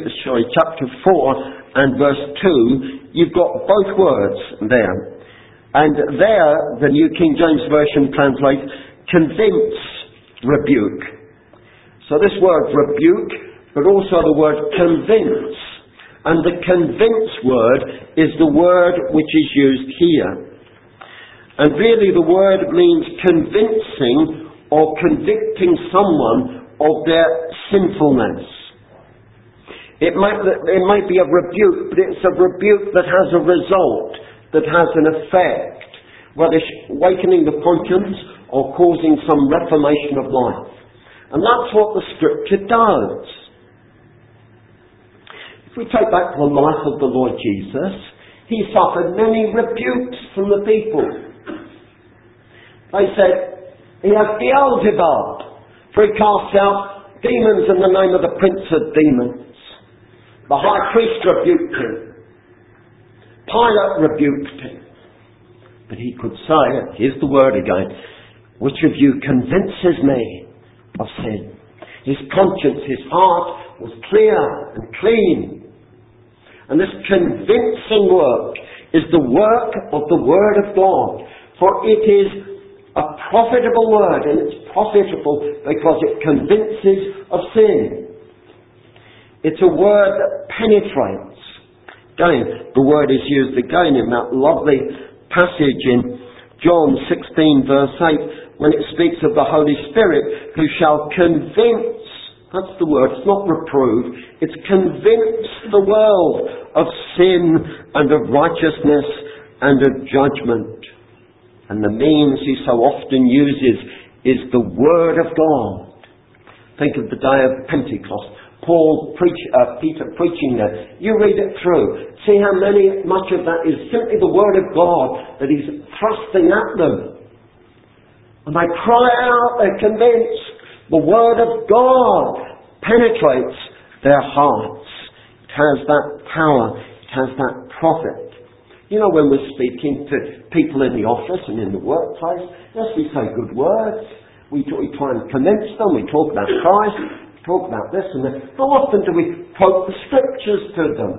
4 and verse 2, you've got both words there. And there, the New King James Version translates, convince, rebuke. So this word rebuke, but also the word convince. And the convince word is the word which is used here. And really the word means convincing or convicting someone of their sinfulness. It might be a rebuke, but it's a rebuke that has a result, that has an effect, whether awakening the conscience or causing some reformation of life. And that's what the Scripture does. If we take back the life of the Lord Jesus, He suffered many rebukes from the people. They said, He has Beelzebub, for He casts out demons in the name of the Prince of Demons. The high priest rebuked Him. Pilate rebuked Him. But He could say, here's the word again, which of you convinces me of sin? His conscience, his heart was clear and clean. And this convincing work is the work of the Word of God. For it is a profitable word, and it's profitable because it convinces of sin. It's a word that penetrates. Again, the word is used again in that lovely passage in John 16 verse 8 when it speaks of the Holy Spirit who shall convince, that's the word, it's not reprove, it's convince the world of sin and of righteousness and of judgment. And the means He so often uses is the Word of God. Think of the day of Pentecost. Peter preaching there. You read it through. See how much of that is simply the Word of God that He's thrusting at them. And they cry out, they're convinced. The Word of God penetrates their hearts. It has that power. It has that profit. You know, when we're speaking to people in the office and in the workplace, yes, we say good words. We try and convince them. We talk about Christ. We talk about this and that. How often do we quote the Scriptures to them?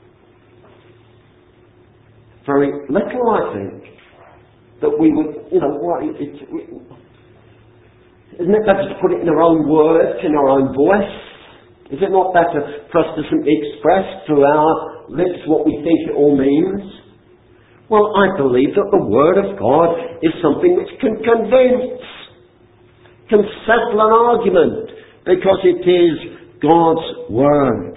Very little, I think. That we would, isn't it better to put it in our own words, in our own voice? Is it not better for us to simply express through our lips what we think it all means? Well, I believe that the Word of God is something which can convince, can settle an argument, because it is God's Word.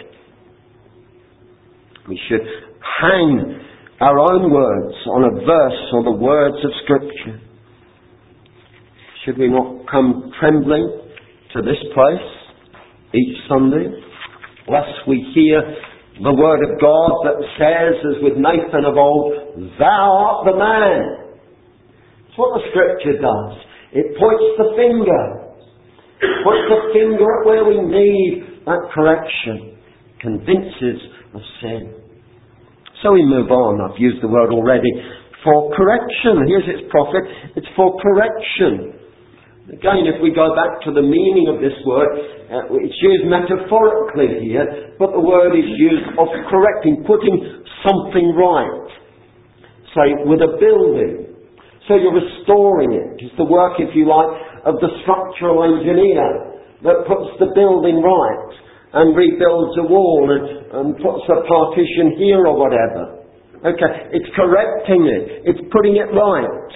We should hang our own words on a verse or the words of Scripture. Should we not come trembling to this place each Sunday, lest we hear the Word of God that says, as with Nathan of old, thou art the man. It's what the Scripture does. It points the finger. It points the finger at where we need that correction. Convinces of sin. So we move on. I've used the word already. For correction. Here's its profit. It's for correction. Again, if we go back to the meaning of this word, it's used metaphorically here, but the word is used of correcting, putting something right. Say, with a building. So you're restoring it. It's the work, if you like, of the structural engineer that puts the building right and rebuilds a wall and puts a partition here or whatever. Okay, it's correcting it. It's putting it right.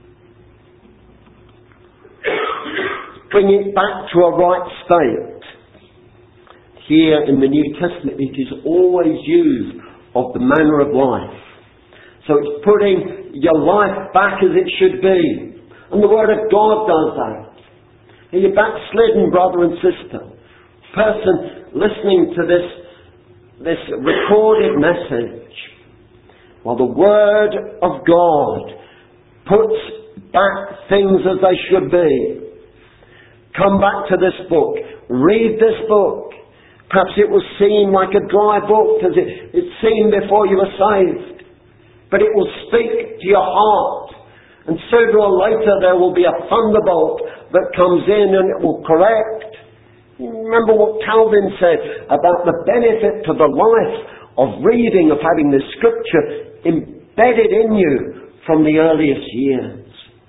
Bringing it back to a right state. Here in the New Testament, it is always used of the manner of life. So it's putting your life back as it should be. And the Word of God does that. Are you backslidden, brother and sister? Person listening to this recorded message. Well, the Word of God puts back things as they should be. Come back to this book. Read this book. Perhaps it will seem like a dry book as it seemed before you were saved. But it will speak to your heart. And sooner or later there will be a thunderbolt that comes in and it will correct. Remember what Calvin said about the benefit to the life of reading, of having the Scripture embedded in you from the earliest years.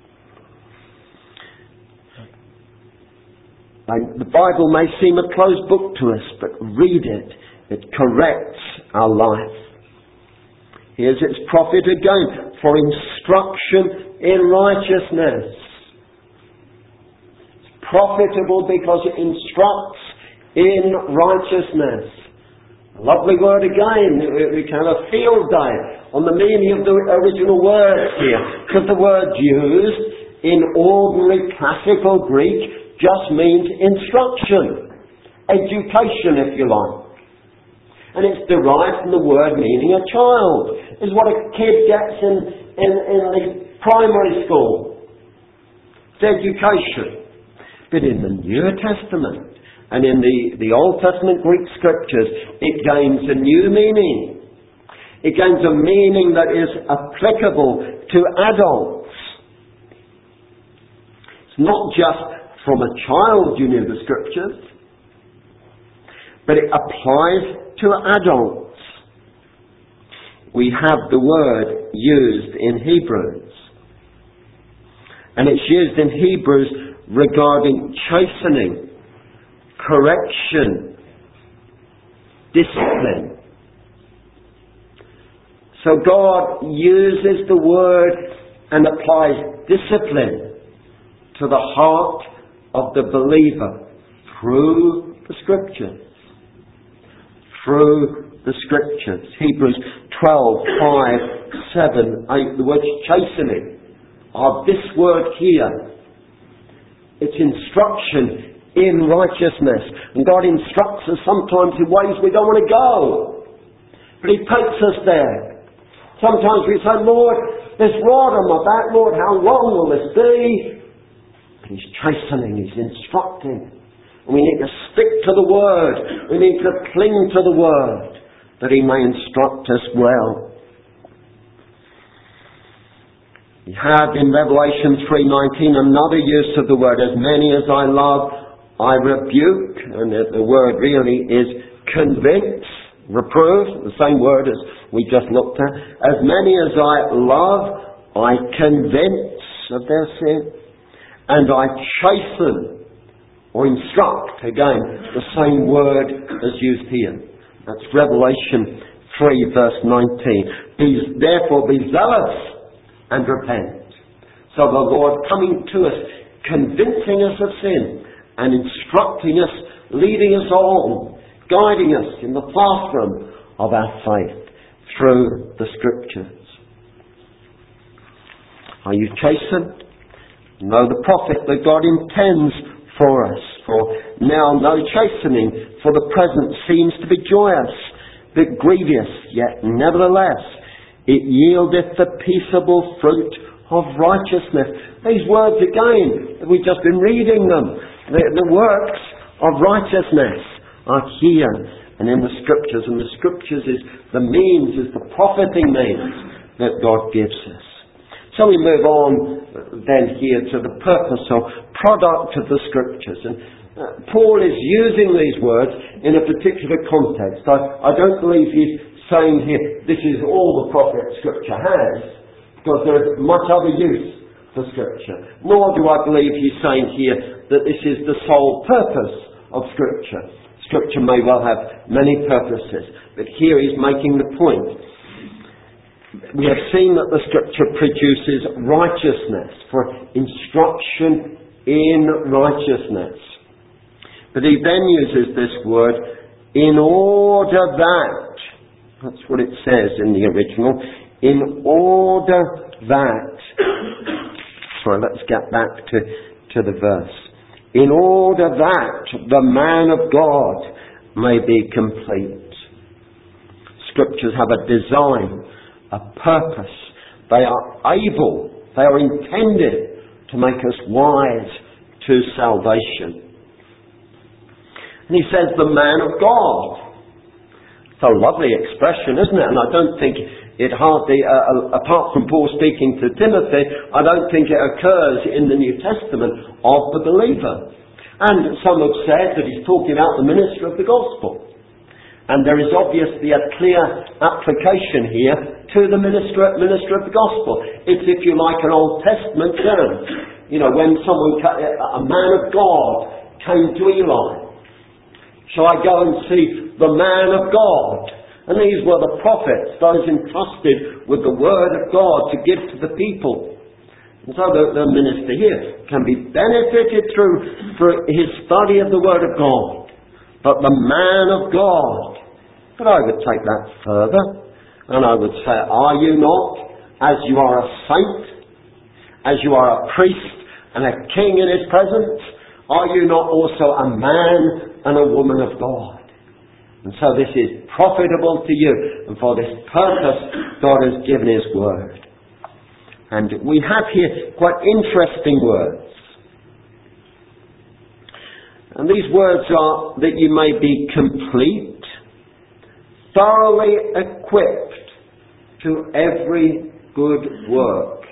The Bible may seem a closed book to us, but read it. It corrects our life. Here's its profit again, for instruction in righteousness. It's profitable because it instructs in righteousness. A lovely word again. We can have a field day on the meaning of the original words here. Because the word used in ordinary classical Greek just means instruction, education if you like. And it's derived from the word meaning a child. It's what a kid gets in the primary school. It's education. But in the New Testament and in the Old Testament Greek Scriptures, it gains a new meaning. It gains a meaning that is applicable to adults. It's not just from a child you knew the Scriptures, but it applies to adults. We have the word used in Hebrews. And it's used in Hebrews regarding chastening, correction, discipline. So God uses the word and applies discipline to the heart of the believer through the Scriptures. Through the Scriptures. Hebrews 12, 5, 7, 8. The word chastening. This word here. It's instruction in righteousness. And God instructs us sometimes in ways we don't want to go. But He takes us there. Sometimes we say, Lord, this rod on my back, Lord, how long will this be? And He's chastening, He's instructing. We need to stick to the Word. We need to cling to the Word that He may instruct us well. We have in Revelation 3:19 another use of the word. As many as I love, I rebuke. And the word really is convince, reprove, the same word as we just looked at. As many as I love, I convince of their sin. And I chasten. Or instruct, again, the same word as used here. That's Revelation 3 verse 19. Therefore be zealous and repent. So the Lord coming to us, convincing us of sin and instructing us, leading us on, guiding us in the pathway of our faith through the Scriptures. Are you chastened? Know the profit that God intends for us. For now no chastening for the present seems to be joyous, but grievous, yet nevertheless it yieldeth the peaceable fruit of righteousness. These words again, we've just been reading them. The works of righteousness are here and in the Scriptures. And the Scriptures is the means, is the profiting means that God gives us. So we move on then here to the purpose or product of the Scriptures. And Paul is using these words in a particular context. I don't believe he's saying here, this is all the profit Scripture has, because there's much other use for Scripture. Nor do I believe he's saying here that this is the sole purpose of Scripture. Scripture may well have many purposes, but here he's making the point. We have seen that the Scripture produces righteousness, for instruction in righteousness. But he then uses this word, in order that, that's what it says in the original, in order that, sorry, let's get back to the verse. In order that the man of God may be complete. Scriptures have a design, a purpose. They are able, they are intended to make us wise to salvation. And he says, the man of God. It's a lovely expression, isn't it? And I don't think it hardly, apart from Paul speaking to Timothy, I don't think it occurs in the New Testament of the believer. And some have said that he's talking about the minister of the gospel. And there is obviously a clear application here to the minister of the gospel. It's, if you like, an Old Testament term. You know, when a man of God came to Eli, shall I go and see the man of God? And these were the prophets, those entrusted with the word of God to give to the people. And so the minister here can be benefited through his study of the word of God. But the man of God, but I would take that further, and I would say, are you not, as you are a saint, as you are a priest and a king in his presence, are you not also a man and a woman of God? And so this is profitable to you, and for this purpose God has given his word. And we have here quite interesting words. And these words are that you may be complete, thoroughly equipped to every good work.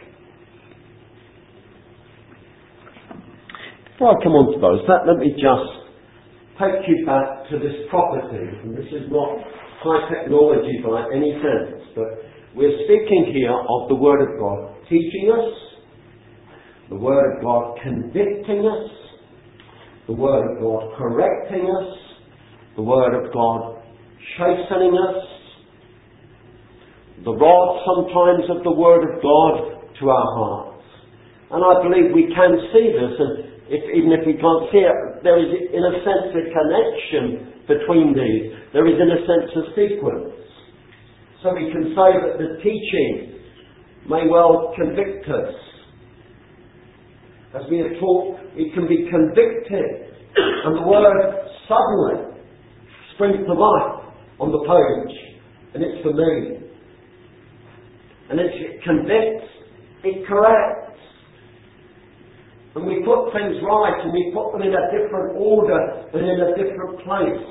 Before I come on to those, let me just take you back to this property. And this is not high technology by any sense, but we're speaking here of the Word of God teaching us, the Word of God convicting us, the Word of God correcting us, the Word of God chastening us, the rod sometimes of the Word of God to our hearts. And I believe we can see this, and even if we can't see it, there is in a sense a connection between these. There is in a sense a sequence. So we can say that the teaching may well convict us. As we are taught, it can be convicted, and the word suddenly springs to life on the page, and it's for me. And it convicts, it corrects. And we put things right, and we put them in a different order and in a different place.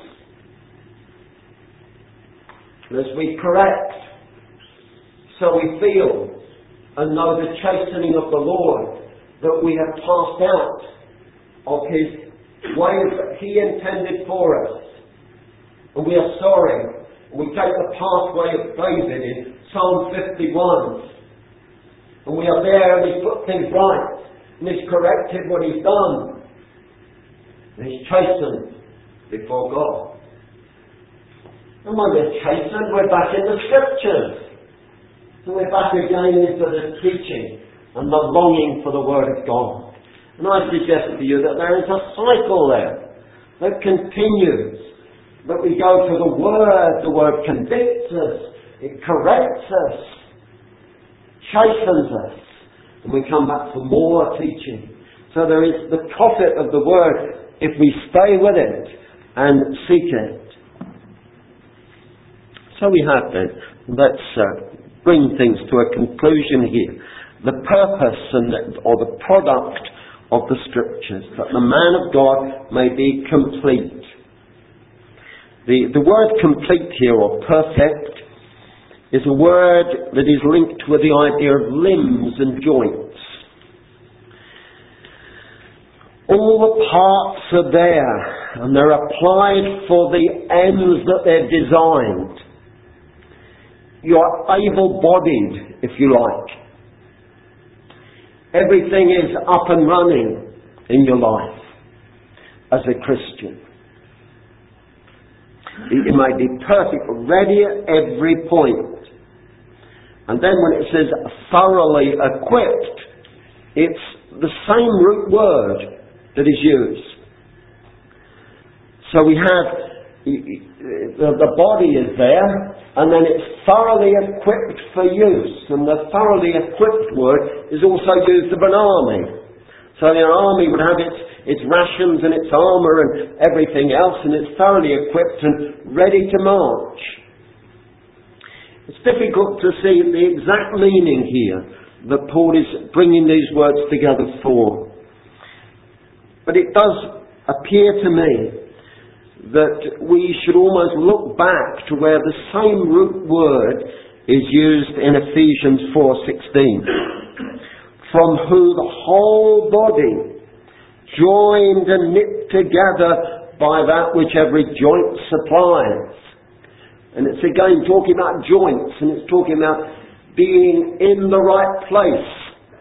And as we correct, so we feel and know the chastening of the Lord, that we have passed out of his ways that he intended for us. And we are sorry. We take the pathway of David in Psalm 51. And we are there, and he's put things right. And he's corrected what he's done. And he's chastened before God. And when we're chastened, we're back in the Scriptures. And we're back again into the teaching and the longing for the Word of God. And I suggest to you that there is a cycle there that continues. That we go to the Word convicts us, it corrects us, chastens us. And we come back for more teaching. So there is the profit of the Word if we stay with it and seek it. So we have then, let's bring things to a conclusion here. The purpose or the product of the Scriptures, that the man of God may be complete. The word complete here, or perfect, is a word that is linked with the idea of limbs and joints. All the parts are there, and they're applied for the ends that they're designed. You are able-bodied, if you like. everything is up and running in your life as a Christian. You may be perfect, ready at every point. And then when it says thoroughly equipped, it's the same root word that is used. So we have the body is there, and then it's thoroughly equipped for use. And the thoroughly equipped word is also used of an army. So the army would have its rations and its armour and everything else, and it's thoroughly equipped and ready to march. It's difficult to see the exact meaning here that Paul is bringing these words together for. But it does appear to me that we should almost look back to where the same root word is used in Ephesians 4:16. From who the whole body, joined and knit together by that which every joint supplies. And it's again talking about joints, and it's talking about being in the right place.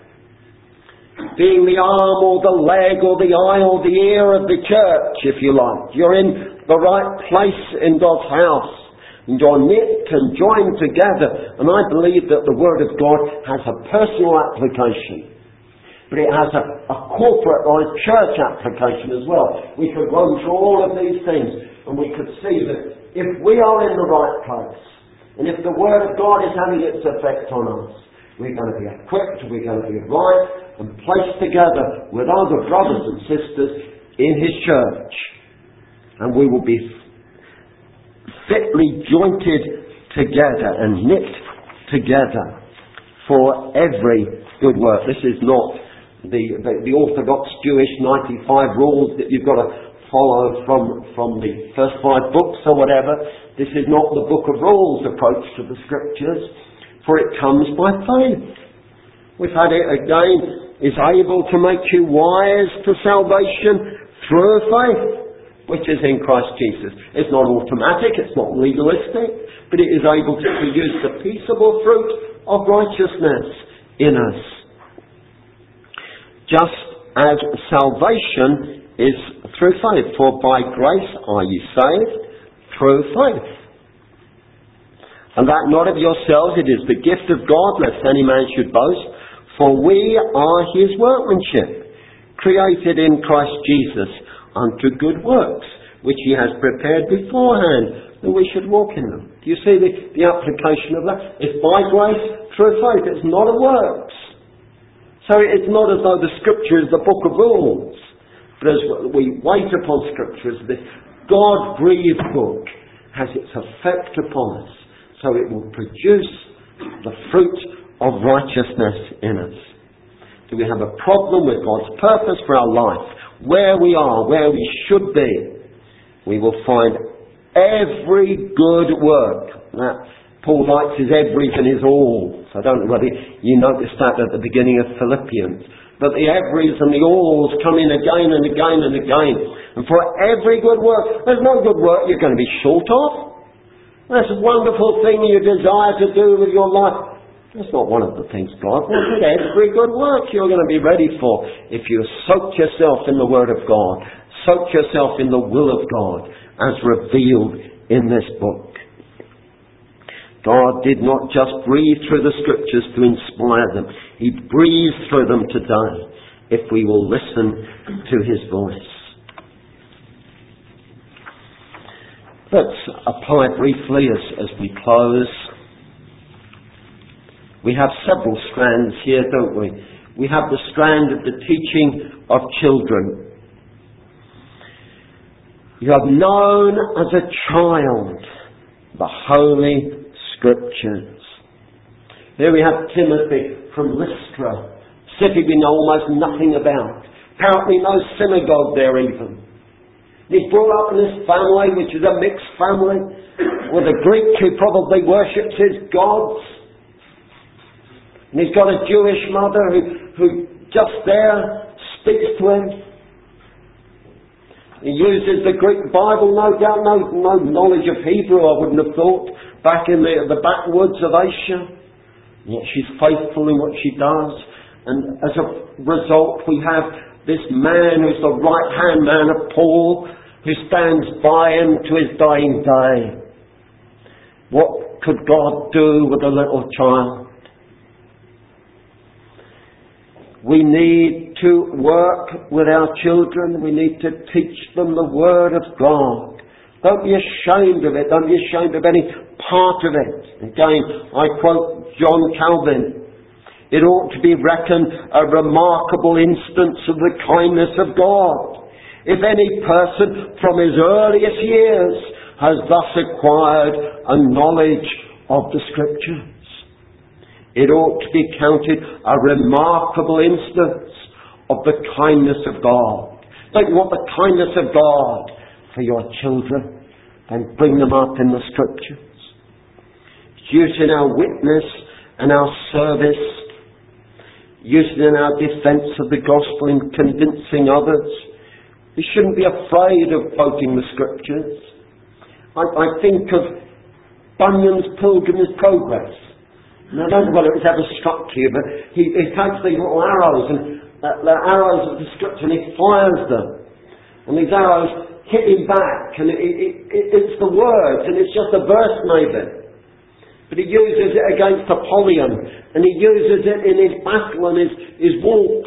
Being the arm or the leg or the eye or the ear of the church, if you like. You're in the right place in God's house. And you're knit and joined together. And I believe that the Word of God has a personal application. But it has a corporate or a church application as well. We could run through all of these things and we could see that if we are in the right place, and if the Word of God is having its effect on us, we're going to be equipped, we're going to be right and placed together with other brothers and sisters in His church. And we will be fitly jointed together and knit together for every good work. This is not the Orthodox Jewish 95 rules that you've got to follow from the first 5 books or whatever. This is not the book of rules approach to the Scriptures, for it comes by faith. We've had it again, is able to make you wise to salvation through faith, which is in Christ Jesus. It's not automatic, it's not legalistic, but it is able to produce the peaceable fruit of righteousness in us. Just as salvation is through faith, for by grace are ye saved through faith. And that not of yourselves, it is the gift of God, lest any man should boast. For we are His workmanship, created in Christ Jesus unto good works, which He has prepared beforehand, that we should walk in them. Do you see the application of that? It's by grace through faith. It's not of works. So it's not as though the Scripture is the book of rules. But as we wait upon Scripture, as this God-breathed book has its effect upon us, so it will produce the fruit of righteousness in us. Do we have a problem with God's purpose for our life? Where we are, where we should be, we will find every good work. That Paul likes his everys and his alls. I don't know whether you noticed that at the beginning of Philippians. But the everys and the alls come in again and again and again. And for every good work, there's no good work you're going to be short of. That's a wonderful thing you desire to do with your life. That's not one of the things God wants. Every good work you're going to be ready for if you soak yourself in the Word of God, soak yourself in the will of God as revealed in this book. God did not just breathe through the Scriptures to inspire them. He breathes through them today if we will listen to His voice. Let's apply briefly as we close. We have several strands here, don't we? We have the strand of the teaching of children. You have known as a child the Holy Scriptures. Here we have Timothy from Lystra, city we know almost nothing about. Apparently no synagogue there even. He's brought up in this family, which is a mixed family, with a Greek who probably worships his gods. And he's got a Jewish mother who just there speaks to him. He uses the Greek Bible, no doubt, no knowledge of Hebrew, I wouldn't have thought, back in the backwoods of Asia. Yet she's faithful in what she does. And as a result, we have this man who's the right-hand man of Paul, who stands by him to his dying day. What could God do with a little child? We need to work with our children. We need to teach them the Word of God. Don't be ashamed of it. Don't be ashamed of any part of it. Again, I quote John Calvin. It ought to be reckoned a remarkable instance of the kindness of God, if any person from his earliest years has thus acquired a knowledge of the Scriptures. It ought to be counted a remarkable instance of the kindness of God. Don't you want the kindness of God for your children? Then bring them up in the Scriptures. Use in our witness and our service. Use it in our defence of the gospel in convincing others. We shouldn't be afraid of quoting the Scriptures. I think of Bunyan's Pilgrim's Progress. And I don't know whether it's ever struck you, but he takes these little arrows, and the arrows of the Scripture, and he fires them. And these arrows hit him back, and it's the words, and it's just a verse maybe. But he uses it against Apollyon, and he uses it in his battle and his walk.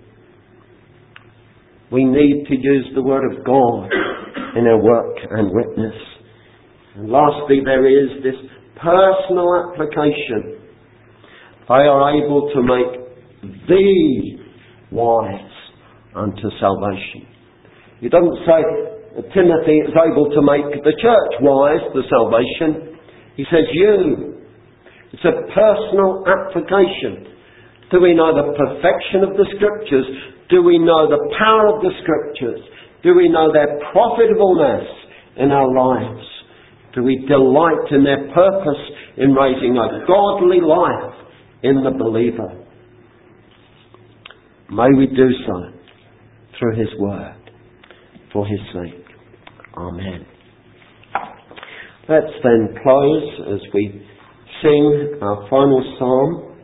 We need to use the Word of God in our work and witness. And lastly, there is this personal application. They are able to make thee wise unto salvation. He doesn't say Timothy is able to make the church wise to salvation. He says you. It's a personal application. Do we know the perfection of the Scriptures? Do we know the power of the Scriptures? Do we know their profitableness in our lives? Do we delight in their purpose in raising a godly life in the believer? May we do so through His Word, for His sake. Amen. Let's then close as we sing our final psalm.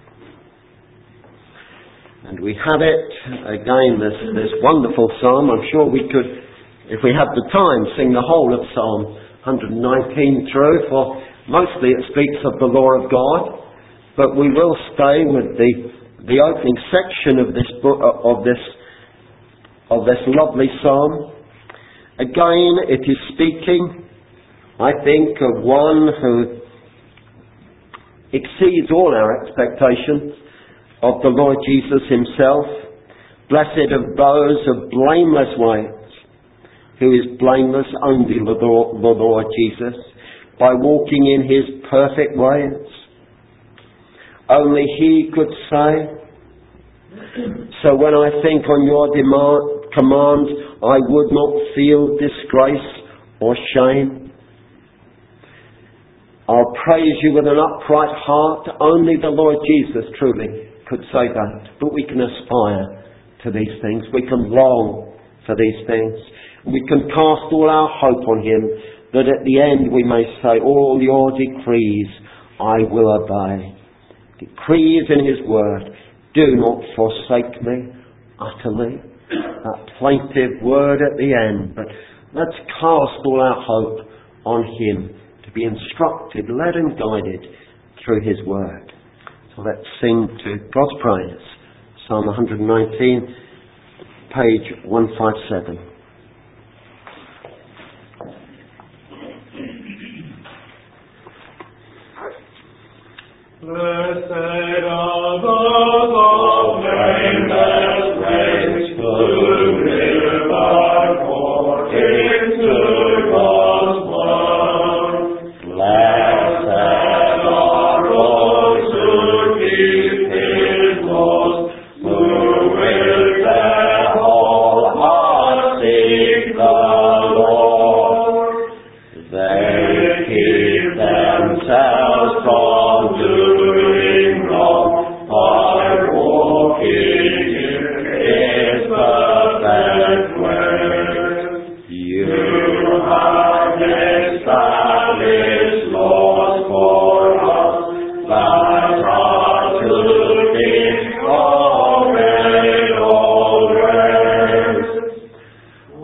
And we have it again, this wonderful psalm. I'm sure we could, if we had the time, sing the whole of Psalm 119 through, for mostly it speaks of the law of God. But we will stay with the opening section of this book, of this lovely psalm. Again, it is speaking, I think, of one who exceeds all our expectations, of the Lord Jesus Himself. Blessed of those of blameless ways, who is blameless only the Lord Jesus, by walking in His perfect ways. Only He could say. So when I think on your commands, I would not feel disgrace or shame. I'll praise you with an upright heart. Only the Lord Jesus truly could say that. But we can aspire to these things. We can long for these things. We can cast all our hope on Him, that at the end we may say, all your decrees I will obey. Decrees in His Word. Do not forsake me utterly. That plaintive word at the end. But let's cast all our hope on Him, to be instructed, led and guided through His Word. So let's sing to God's praise. Psalm 119, page 157. Blessed are those of blameless ways, who live according to God's word. Blessed are those who keep His laws, who with their whole heart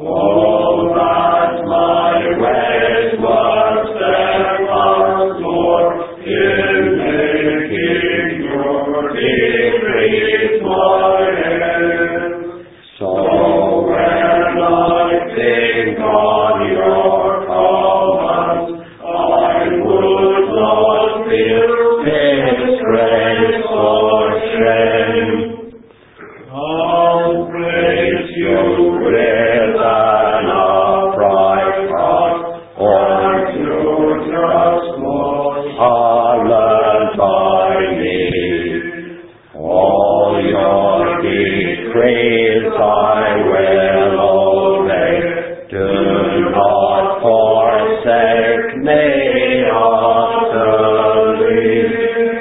Oh, that my ways were steadfast, Lord, in making your decrees my aim. So when I think on your commands, I would not feel disgrace or shame. I'll praise you with an upright heart, or to trust Lord, I'll learn by me. All your decrees I will obey. Do not forsake me utterly.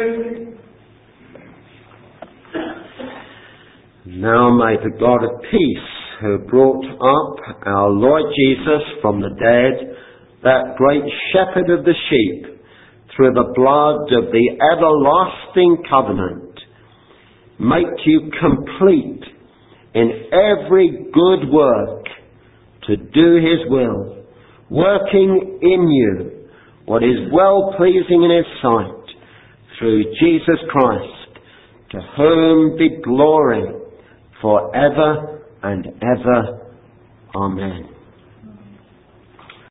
Now may the God of peace, who brought up our Lord Jesus from the dead, that great shepherd of the sheep, through the blood of the everlasting covenant, make you complete in every good work to do his will, working in you what is well-pleasing in his sight, through Jesus Christ, to whom be glory forever and ever. Amen.